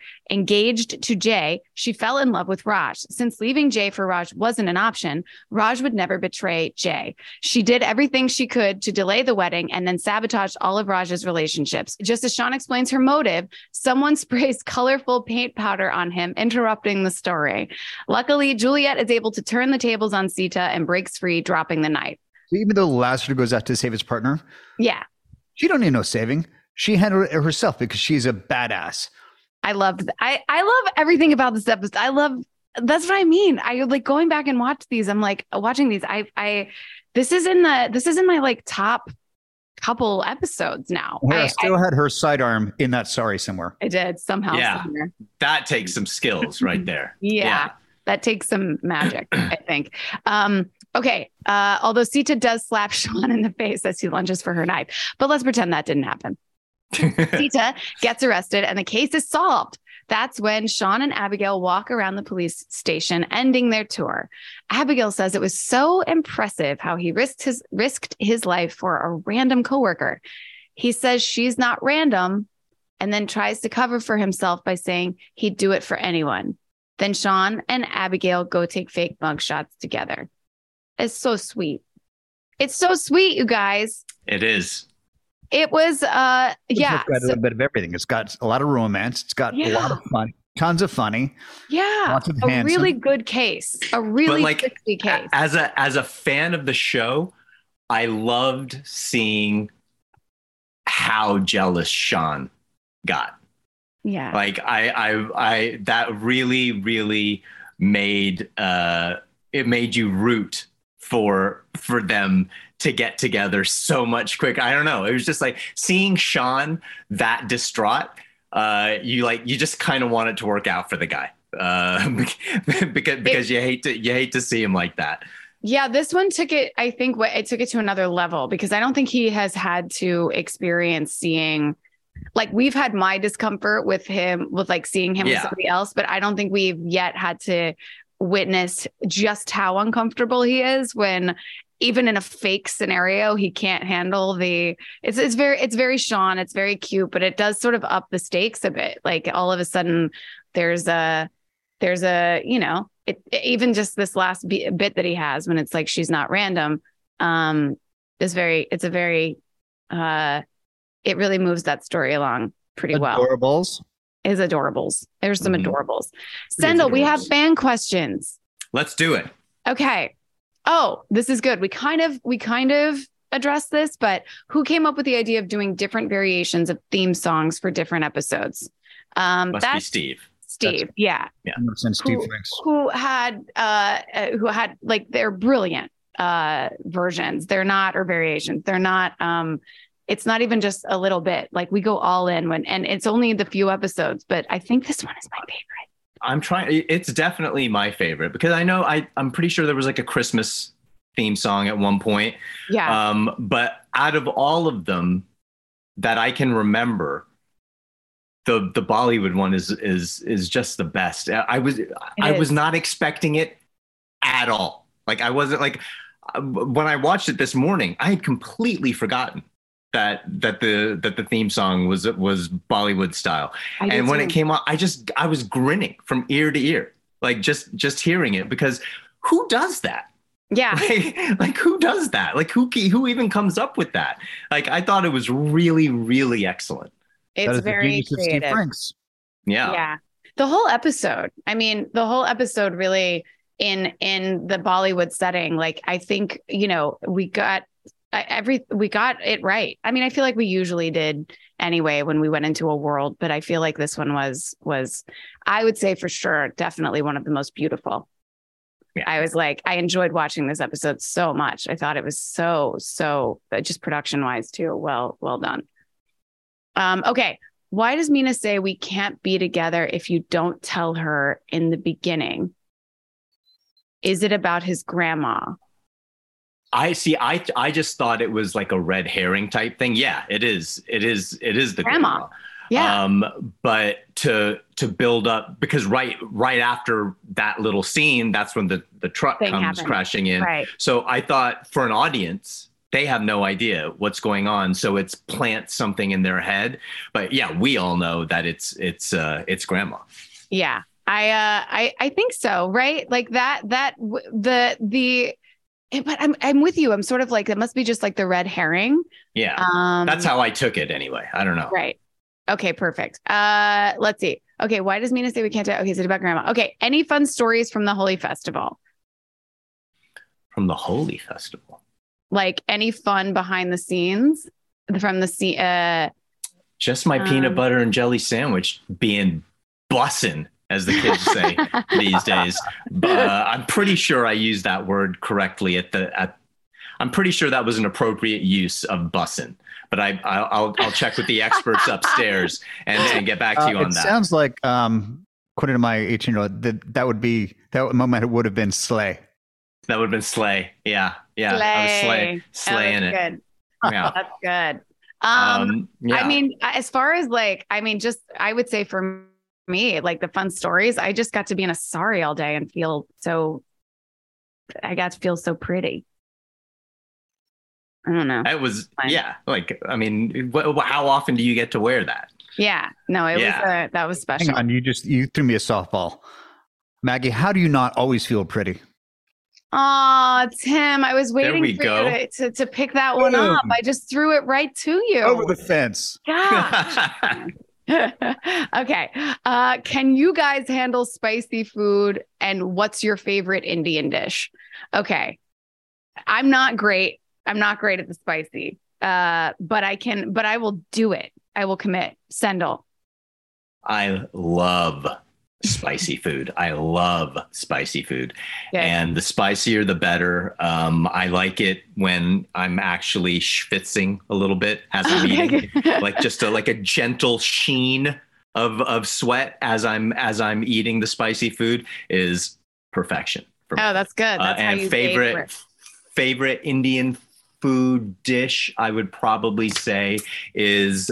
S6: she fell in love with Raj. Since leaving Jay for Raj wasn't an option, Raj would never betray Jay. She did everything she could to delay the wedding and then sabotaged all of Raj's relationships. Just as Sean explains her motive, someone sprays colorful paint powder on him, interrupting the story. Luckily, Juliet is able to turn the tables on Sita and breaks free, dropping the knife.
S7: So even though Lassiter goes out to save his partner,
S6: yeah,
S7: she don't need no saving. She handled it herself because she's a badass.
S6: I love everything about this episode. That's what I mean. I like going back and watch these. I'm like watching these. This is in my like top couple episodes now.
S7: I still had her sidearm in that sari somewhere.
S6: I did somehow.
S8: Yeah,
S6: somewhere.
S8: That takes some skills right there.
S6: Yeah. That takes some magic, I think. Okay. Although Sita does slap Sean in the face as he lunges for her knife, but let's pretend that didn't happen. Sita gets arrested and the case is solved. That's when Sean and Abigail walk around the police station, ending their tour. Abigail says it was so impressive how he risked his life for a random coworker. He says she's not random and then tries to cover for himself by saying he'd do it for anyone. Then Sean and Abigail go take fake mugshots together. It's so sweet. It's so sweet, you guys.
S8: It is.
S6: It was, yeah.
S7: It's got a little bit of everything. It's got a lot of romance. It's got a lot of fun. Tons of funny.
S6: Yeah.
S7: Lots of
S6: a really good case. A really sexy case.
S8: As a fan of the show, I loved seeing how jealous Sean got.
S6: Yeah.
S8: Like I that really, really made it made you root for them to get together so much quicker. I don't know. It was just like seeing Sean that distraught. You just kind of want it to work out for the guy because you hate to see him like that.
S6: Yeah, this one took it. I think it took it to another level because I don't think he has had to experience seeing. Like we've had my discomfort with him, with like seeing him with somebody else, but I don't think we've yet had to witness just how uncomfortable he is when even in a fake scenario, he can't handle it's very Sean. It's very cute, but it does sort of up the stakes a bit. Like all of a sudden there's a, even just this last bit that he has when it's like, she's not random. It really moves that story along pretty well.
S7: Adorables.
S6: Is adorables. There's some adorables. Sendel, we have fan questions.
S8: Let's do it.
S6: Okay. Oh, this is good. We kind of addressed this, but who came up with the idea of doing different variations of theme songs for different episodes?
S8: Must be Steve.
S6: Steve, yeah.
S7: Steve Franks.
S6: Who had like, they're brilliant versions. They're not, or variations. They're not, it's not even just a little bit. Like we go all in and it's only the few episodes, but I think this one is my favorite.
S8: It's definitely my favorite because I know I'm pretty sure there was like a Christmas theme song at one point.
S6: Yeah.
S8: But out of all of them that I can remember, the Bollywood one is just the best. I was not expecting it at all. Like I wasn't like, when I watched it this morning, I had completely forgotten that the theme song was Bollywood style. And when it came on, I was grinning from ear to ear, like just hearing it, because who does that?
S6: Yeah.
S8: Like who does that? Like who even comes up with that? Like I thought it was really, really excellent.
S6: It's very creative.
S8: Yeah.
S6: Yeah. The whole episode really in the Bollywood setting, like I think, we got it right. I mean, I feel like we usually did anyway when we went into a world, but I feel like this one was I would say for sure, definitely one of the most beautiful. Yeah. I was like, I enjoyed watching this episode so much. I thought it was so just production wise too. Well done. Okay. Why does Meena say we can't be together if you don't tell her in the beginning? Is it about his grandma?
S8: I see. I just thought it was like a red herring type thing. Yeah, it is. It is the grandma.
S6: Yeah.
S8: But to build up, because right after that little scene, that's when the truck comes crashing in.
S6: Right.
S8: So I thought for an audience, they have no idea what's going on. So it's plant something in their head. But yeah, we all know that it's grandma.
S6: Yeah. I think so. Right. Like but I'm with you. I'm sort of like, it must be just like the red herring.
S8: Yeah. That's how I took it anyway. I don't know.
S6: Right. Okay, perfect. Let's see. Okay. Why does Meena say we can't do? Okay. Is it about grandma? Okay. Any fun stories from the Holi Festival?
S8: From the Holi Festival?
S6: Like any fun behind the scenes from the
S8: just my peanut butter and jelly sandwich being bussin', as the kids say these days. I'm pretty sure I used that word correctly I'm pretty sure that was an appropriate use of bussin', but I'll check with the experts upstairs and get back to you on that.
S7: It sounds like, according to my 18-year-old, that moment would have been slay.
S8: That would have been slay. Yeah. Yeah.
S6: Slay.
S8: I was slaying it.
S6: Good.
S8: Yeah.
S6: That's good.
S8: Yeah.
S6: I mean, as far as I would say for me, like the fun stories, I just got to be in a sari all day and I got to feel so pretty. I don't know.
S8: It was, yeah. Like, I mean, how often do you get to wear that?
S6: Yeah. No, that was special.
S7: Hang on. You threw me a softball. Maggie, how do you not always feel pretty?
S6: Oh, Tim, I was waiting for you to pick that one up. I just threw it right to you.
S7: Over the fence.
S6: Gosh. Okay. Can you guys handle spicy food? And what's your favorite Indian dish? Okay. I'm not great at the spicy. But I will do it. I will commit. Sendel.
S8: I love spicy food. I love spicy food.
S6: Yeah.
S8: And the spicier, the better. I like it when I'm actually schwitzing a little bit as I'm eating, like just like a gentle sheen of sweat as I'm eating the spicy food is perfection for me.
S6: Oh, that's good. That's how you
S8: favorite Indian food dish, I would probably say is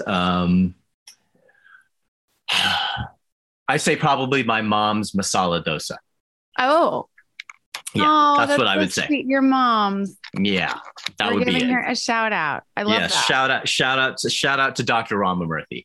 S8: I say probably my mom's masala dosa.
S6: Oh,
S8: Yeah, that's what I would
S6: so
S8: say.
S6: Sweet. Your mom's.
S8: Yeah, that
S6: We're
S8: would be
S6: giving
S8: it.
S6: her a shout out. I love that.
S8: Shout out to Dr. Ramamurthy.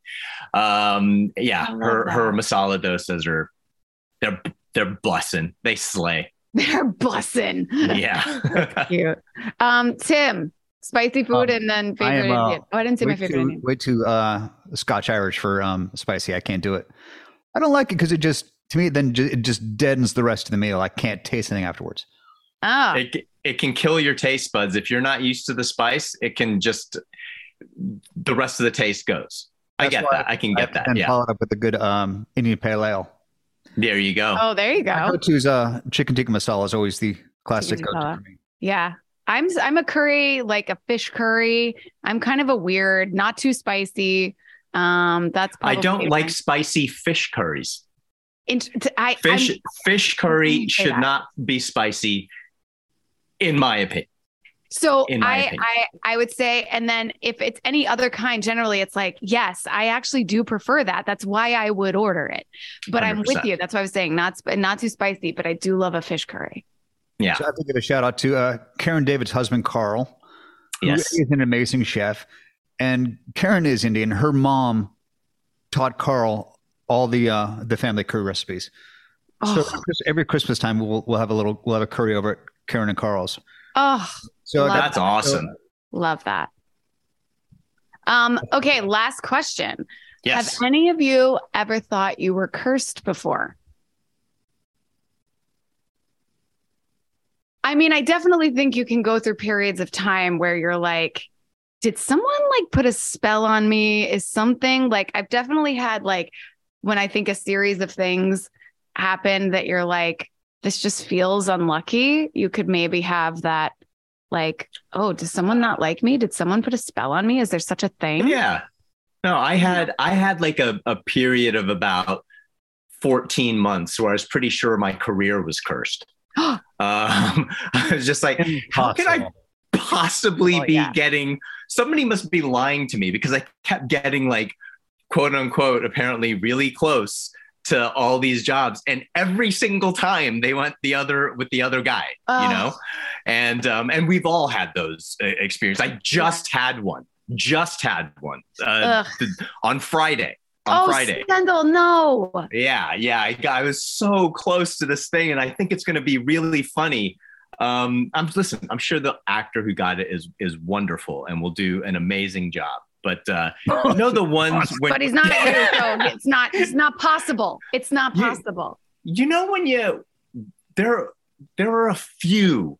S8: Her masala dosas are they're bussin'. They slay.
S6: They're bussin'.
S8: Yeah.
S6: Cute. Tim, spicy food and then favorite Indian. I didn't say my favorite Indian.
S7: Way too Scotch Irish for spicy. I can't do it. I don't like it because it just, to me, then it just deadens the rest of the meal. I can't taste anything afterwards.
S6: Oh.
S8: It can kill your taste buds. If you're not used to the spice, it can just, the rest of the taste goes. I get that. I can get that.
S7: And
S8: yeah.
S7: follow it up with a good Indian pale ale.
S8: There you go.
S6: Oh, there you go.
S7: My go-to is chicken tikka masala is always the classic go-to for me.
S6: Yeah. I'm a curry, like a fish curry. I'm kind of a weird, not too spicy. That's probably
S8: I don't like spicy fish curries. Fish curry should not be spicy, in my opinion.
S6: So I would say, and then if it's any other kind, generally it's like, yes, I actually do prefer that. That's why I would order it. But 100%. I'm with you. That's why I was saying not too spicy, but I do love a fish curry.
S8: Yeah.
S7: So I have to give a shout out to Karen David's husband, Carl.
S8: Yes.
S7: Who is an amazing chef. And Karen is Indian. Her mom taught Carl all the family curry recipes. Oh. So every Christmas time we'll have a curry over at Karen and Carl's.
S6: Oh,
S8: so that's awesome.
S6: Love that. Okay, last question.
S8: Yes.
S6: Have any of you ever thought you were cursed before? I mean, I definitely think you can go through periods of time where you're like, did someone like put a spell on me? Is something like, I've definitely had like, when I think a series of things happen that you're like, this just feels unlucky. You could maybe have that like, oh, does someone not like me? Did someone put a spell on me? Is there such a thing?
S8: Yeah. No, I had like a period of about 14 months where I was pretty sure my career was cursed. I was just like, how can I possibly be getting, somebody must be lying to me, because I kept getting like, quote unquote, apparently really close to all these jobs, and every single time they went with the other guy, you know, and we've all had those experiences. I just had one on Friday. Friday.
S6: Scandal, no.
S8: Yeah. I was so close to this thing, and I think it's going to be really funny. I'm sure the actor who got it is wonderful and will do an amazing job. But you know the ones when,
S6: but he's not at you, so it's not possible. It's not possible.
S8: You know when there are a few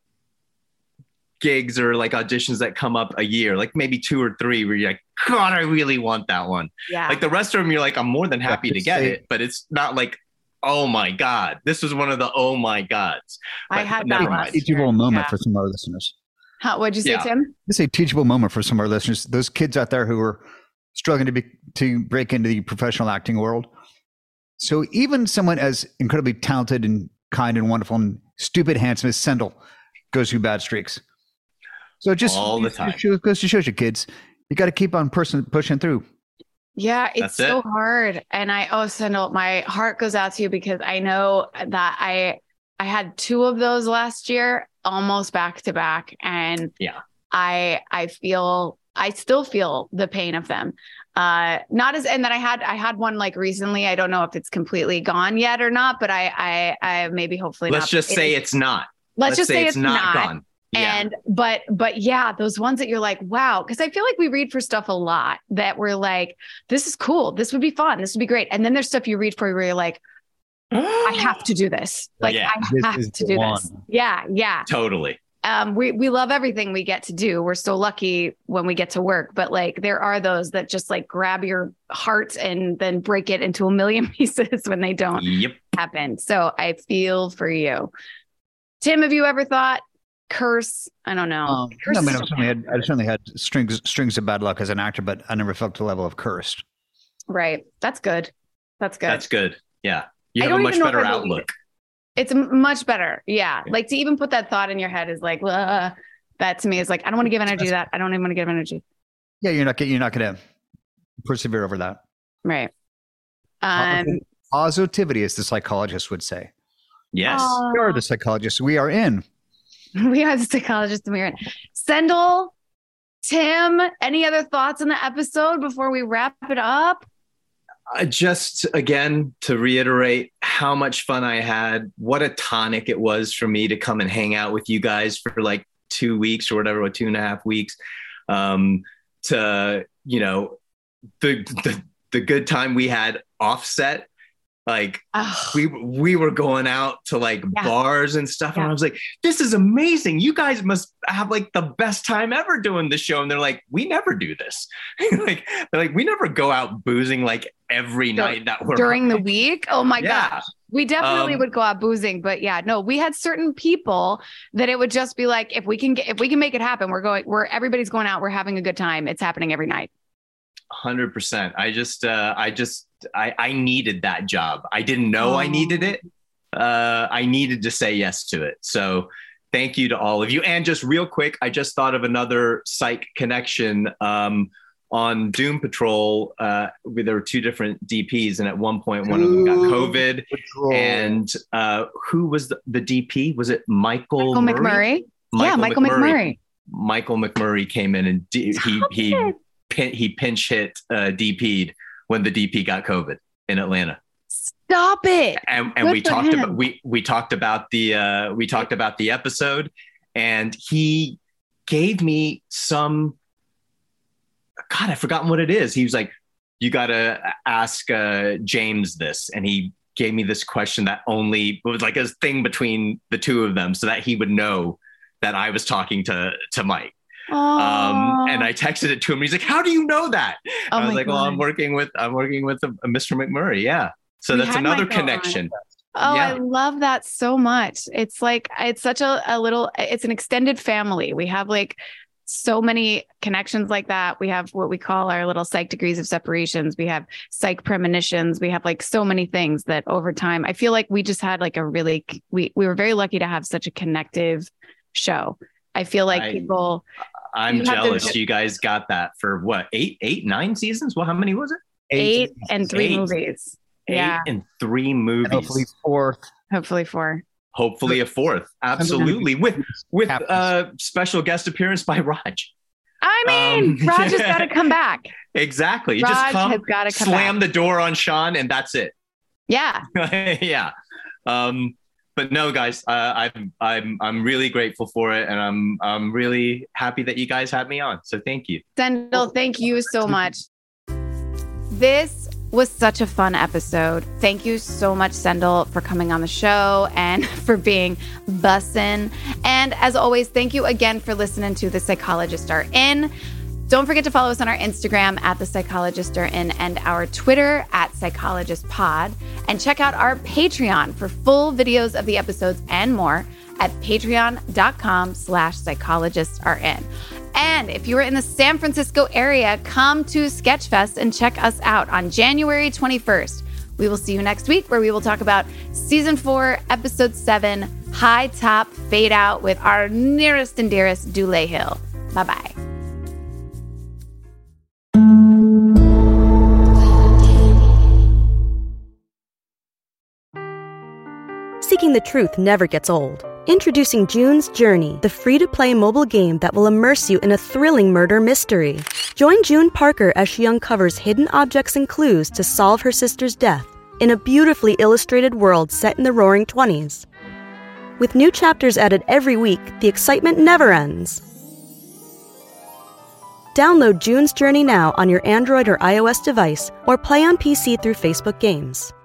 S8: gigs or like auditions that come up a year, like maybe 2 or 3, where you're like, God, I really want that one.
S6: Yeah.
S8: Like the rest of them, you're like, I'm more than happy to get it, but it's not like, oh my God, this was one of the oh my gods. But
S6: I had that last year.
S7: Teachable moment for some of our listeners.
S6: What'd you say, Tim?
S7: It's a teachable moment for some of our listeners. Those kids out there who are struggling to break into the professional acting world. So even someone as incredibly talented and kind and wonderful and stupid, handsome as Sendel goes through bad streaks. So just
S8: all the time.
S7: It goes to show you, kids, you got to keep on pushing through.
S6: Yeah, it's so hard. And Sendel, my heart goes out to you, because I know that I had 2 of those last year, almost back to back. And
S8: yeah,
S6: I still feel the pain of them. And then I had one like recently. I don't know if it's completely gone yet or not, but I maybe hopefully
S8: let's just say it's not.
S6: Let's just say it's not
S8: gone. Yeah.
S6: And but yeah, those ones that you're like, wow, because I feel like we read for stuff a lot that we're like, this is cool, this would be fun, this would be great. And then there's stuff you read for where you're like, I have to do this. Like, yeah, I have to do this. Yeah.
S8: Totally.
S6: We love everything we get to do. We're so lucky when we get to work, but like there are those that just like grab your heart and then break it into a million pieces when they don't happen. So I feel for you. Tim, have you ever thought curse? I don't know.
S7: I mean, I certainly had strings of bad luck as an actor, but I never felt the level of cursed.
S6: Right. That's good.
S8: Yeah. You have a much better outlook.
S6: It's much better. Yeah. Like to even put that thought in your head is like, that to me is like, I don't want to give energy to that. I don't even want to give energy.
S7: Yeah. You're not going to persevere over that.
S6: Right.
S7: Positivity, as the psychologist would say.
S8: Yes.
S7: We are the psychologists. We are in.
S6: We are the psychologists. We're in. Sendel, Tim, any other thoughts on the episode before we wrap it up?
S8: Just again, to reiterate how much fun I had, what a tonic it was for me to come and hang out with you guys for like 2 weeks or whatever, or 2.5 weeks. To, you know, the good time we had offset. Like we were going out to like bars and stuff. And I was like, this is amazing. You guys must have like the best time ever doing this show. And they're like, we never do this. They're like, we never go out boozing like every night that we're
S6: during the week. Oh my gosh. We definitely
S8: Um,
S6: would go out boozing, but we had certain people that it would just be like, if we can make it happen, everybody's going out. We're having a good time. It's happening every night.
S8: 100%. I needed that job. I didn't know I needed it. I needed to say yes to it. So thank you to all of you. And just real quick, I just thought of another psych connection. On Doom Patrol, there were 2 different DPs, and at one point one of them got COVID. And who was the DP? Was it Michael
S6: McMurray? Michael McMurray.
S8: Michael McMurray came in and he pinch hit DP'd when the DP got COVID in Atlanta.
S6: Stop it.
S8: And we talked about the episode, and he gave me some, God, I've forgotten what it is. He was like, you got to ask James this. And he gave me this question that only was like a thing between the two of them so that he would know that I was talking to Mike. And I texted it to him. He's like, how do you know that? I was like, well, I'm working with a Mr. McMurray. Yeah. So that's another connection.
S6: I love that so much. It's like, it's such it's an extended family. We have like so many connections like that. We have what we call our little psych degrees of separations. We have psych premonitions. We have like so many things that over time, I feel like we just had like we were very lucky to have such a connective show. I feel like I'm
S8: jealous you guys got that for what, 9 seasons? Well, how many was it?
S6: 8 and 3 movies.
S8: 8 and 3 movies.
S7: And hopefully 4.
S8: Hopefully a 4th. Absolutely. With special guest appearance by Raj.
S6: I mean, Raj has got to come back.
S8: Exactly.
S6: Raj
S8: just come,
S6: has got to come
S8: slam
S6: back.
S8: the door on Sean, and that's it.
S6: Yeah.
S8: Yeah. But no, guys, I'm really grateful for it, and I'm really happy that you guys had me on. So thank you.
S6: Sendel, thank you so much. This was such a fun episode. Thank you so much, Sendel, for coming on the show and for being bussin'. And as always, thank you again for listening to The Psychologists Are In. Don't forget to follow us on our Instagram at The Psychologists Are In and our Twitter at PsychologistPod. And check out our Patreon for full videos of the episodes and more at patreon.com/psychologists-are-in. And if you're in the San Francisco area, come to Sketchfest and check us out on January 21st. We will see you next week, where we will talk about season 4, episode 7, High Top Fade Out, with our nearest and dearest Dule Hill. Bye-bye.
S11: Seeking the truth never gets old. Introducing June's Journey, the free-to-play mobile game that will immerse you in a thrilling murder mystery. Join June Parker as she uncovers hidden objects and clues to solve her sister's death in a beautifully illustrated world set in the Roaring '20s. With new chapters added every week, the excitement never ends. Download June's Journey now on your Android or iOS device, or play on PC through Facebook Games.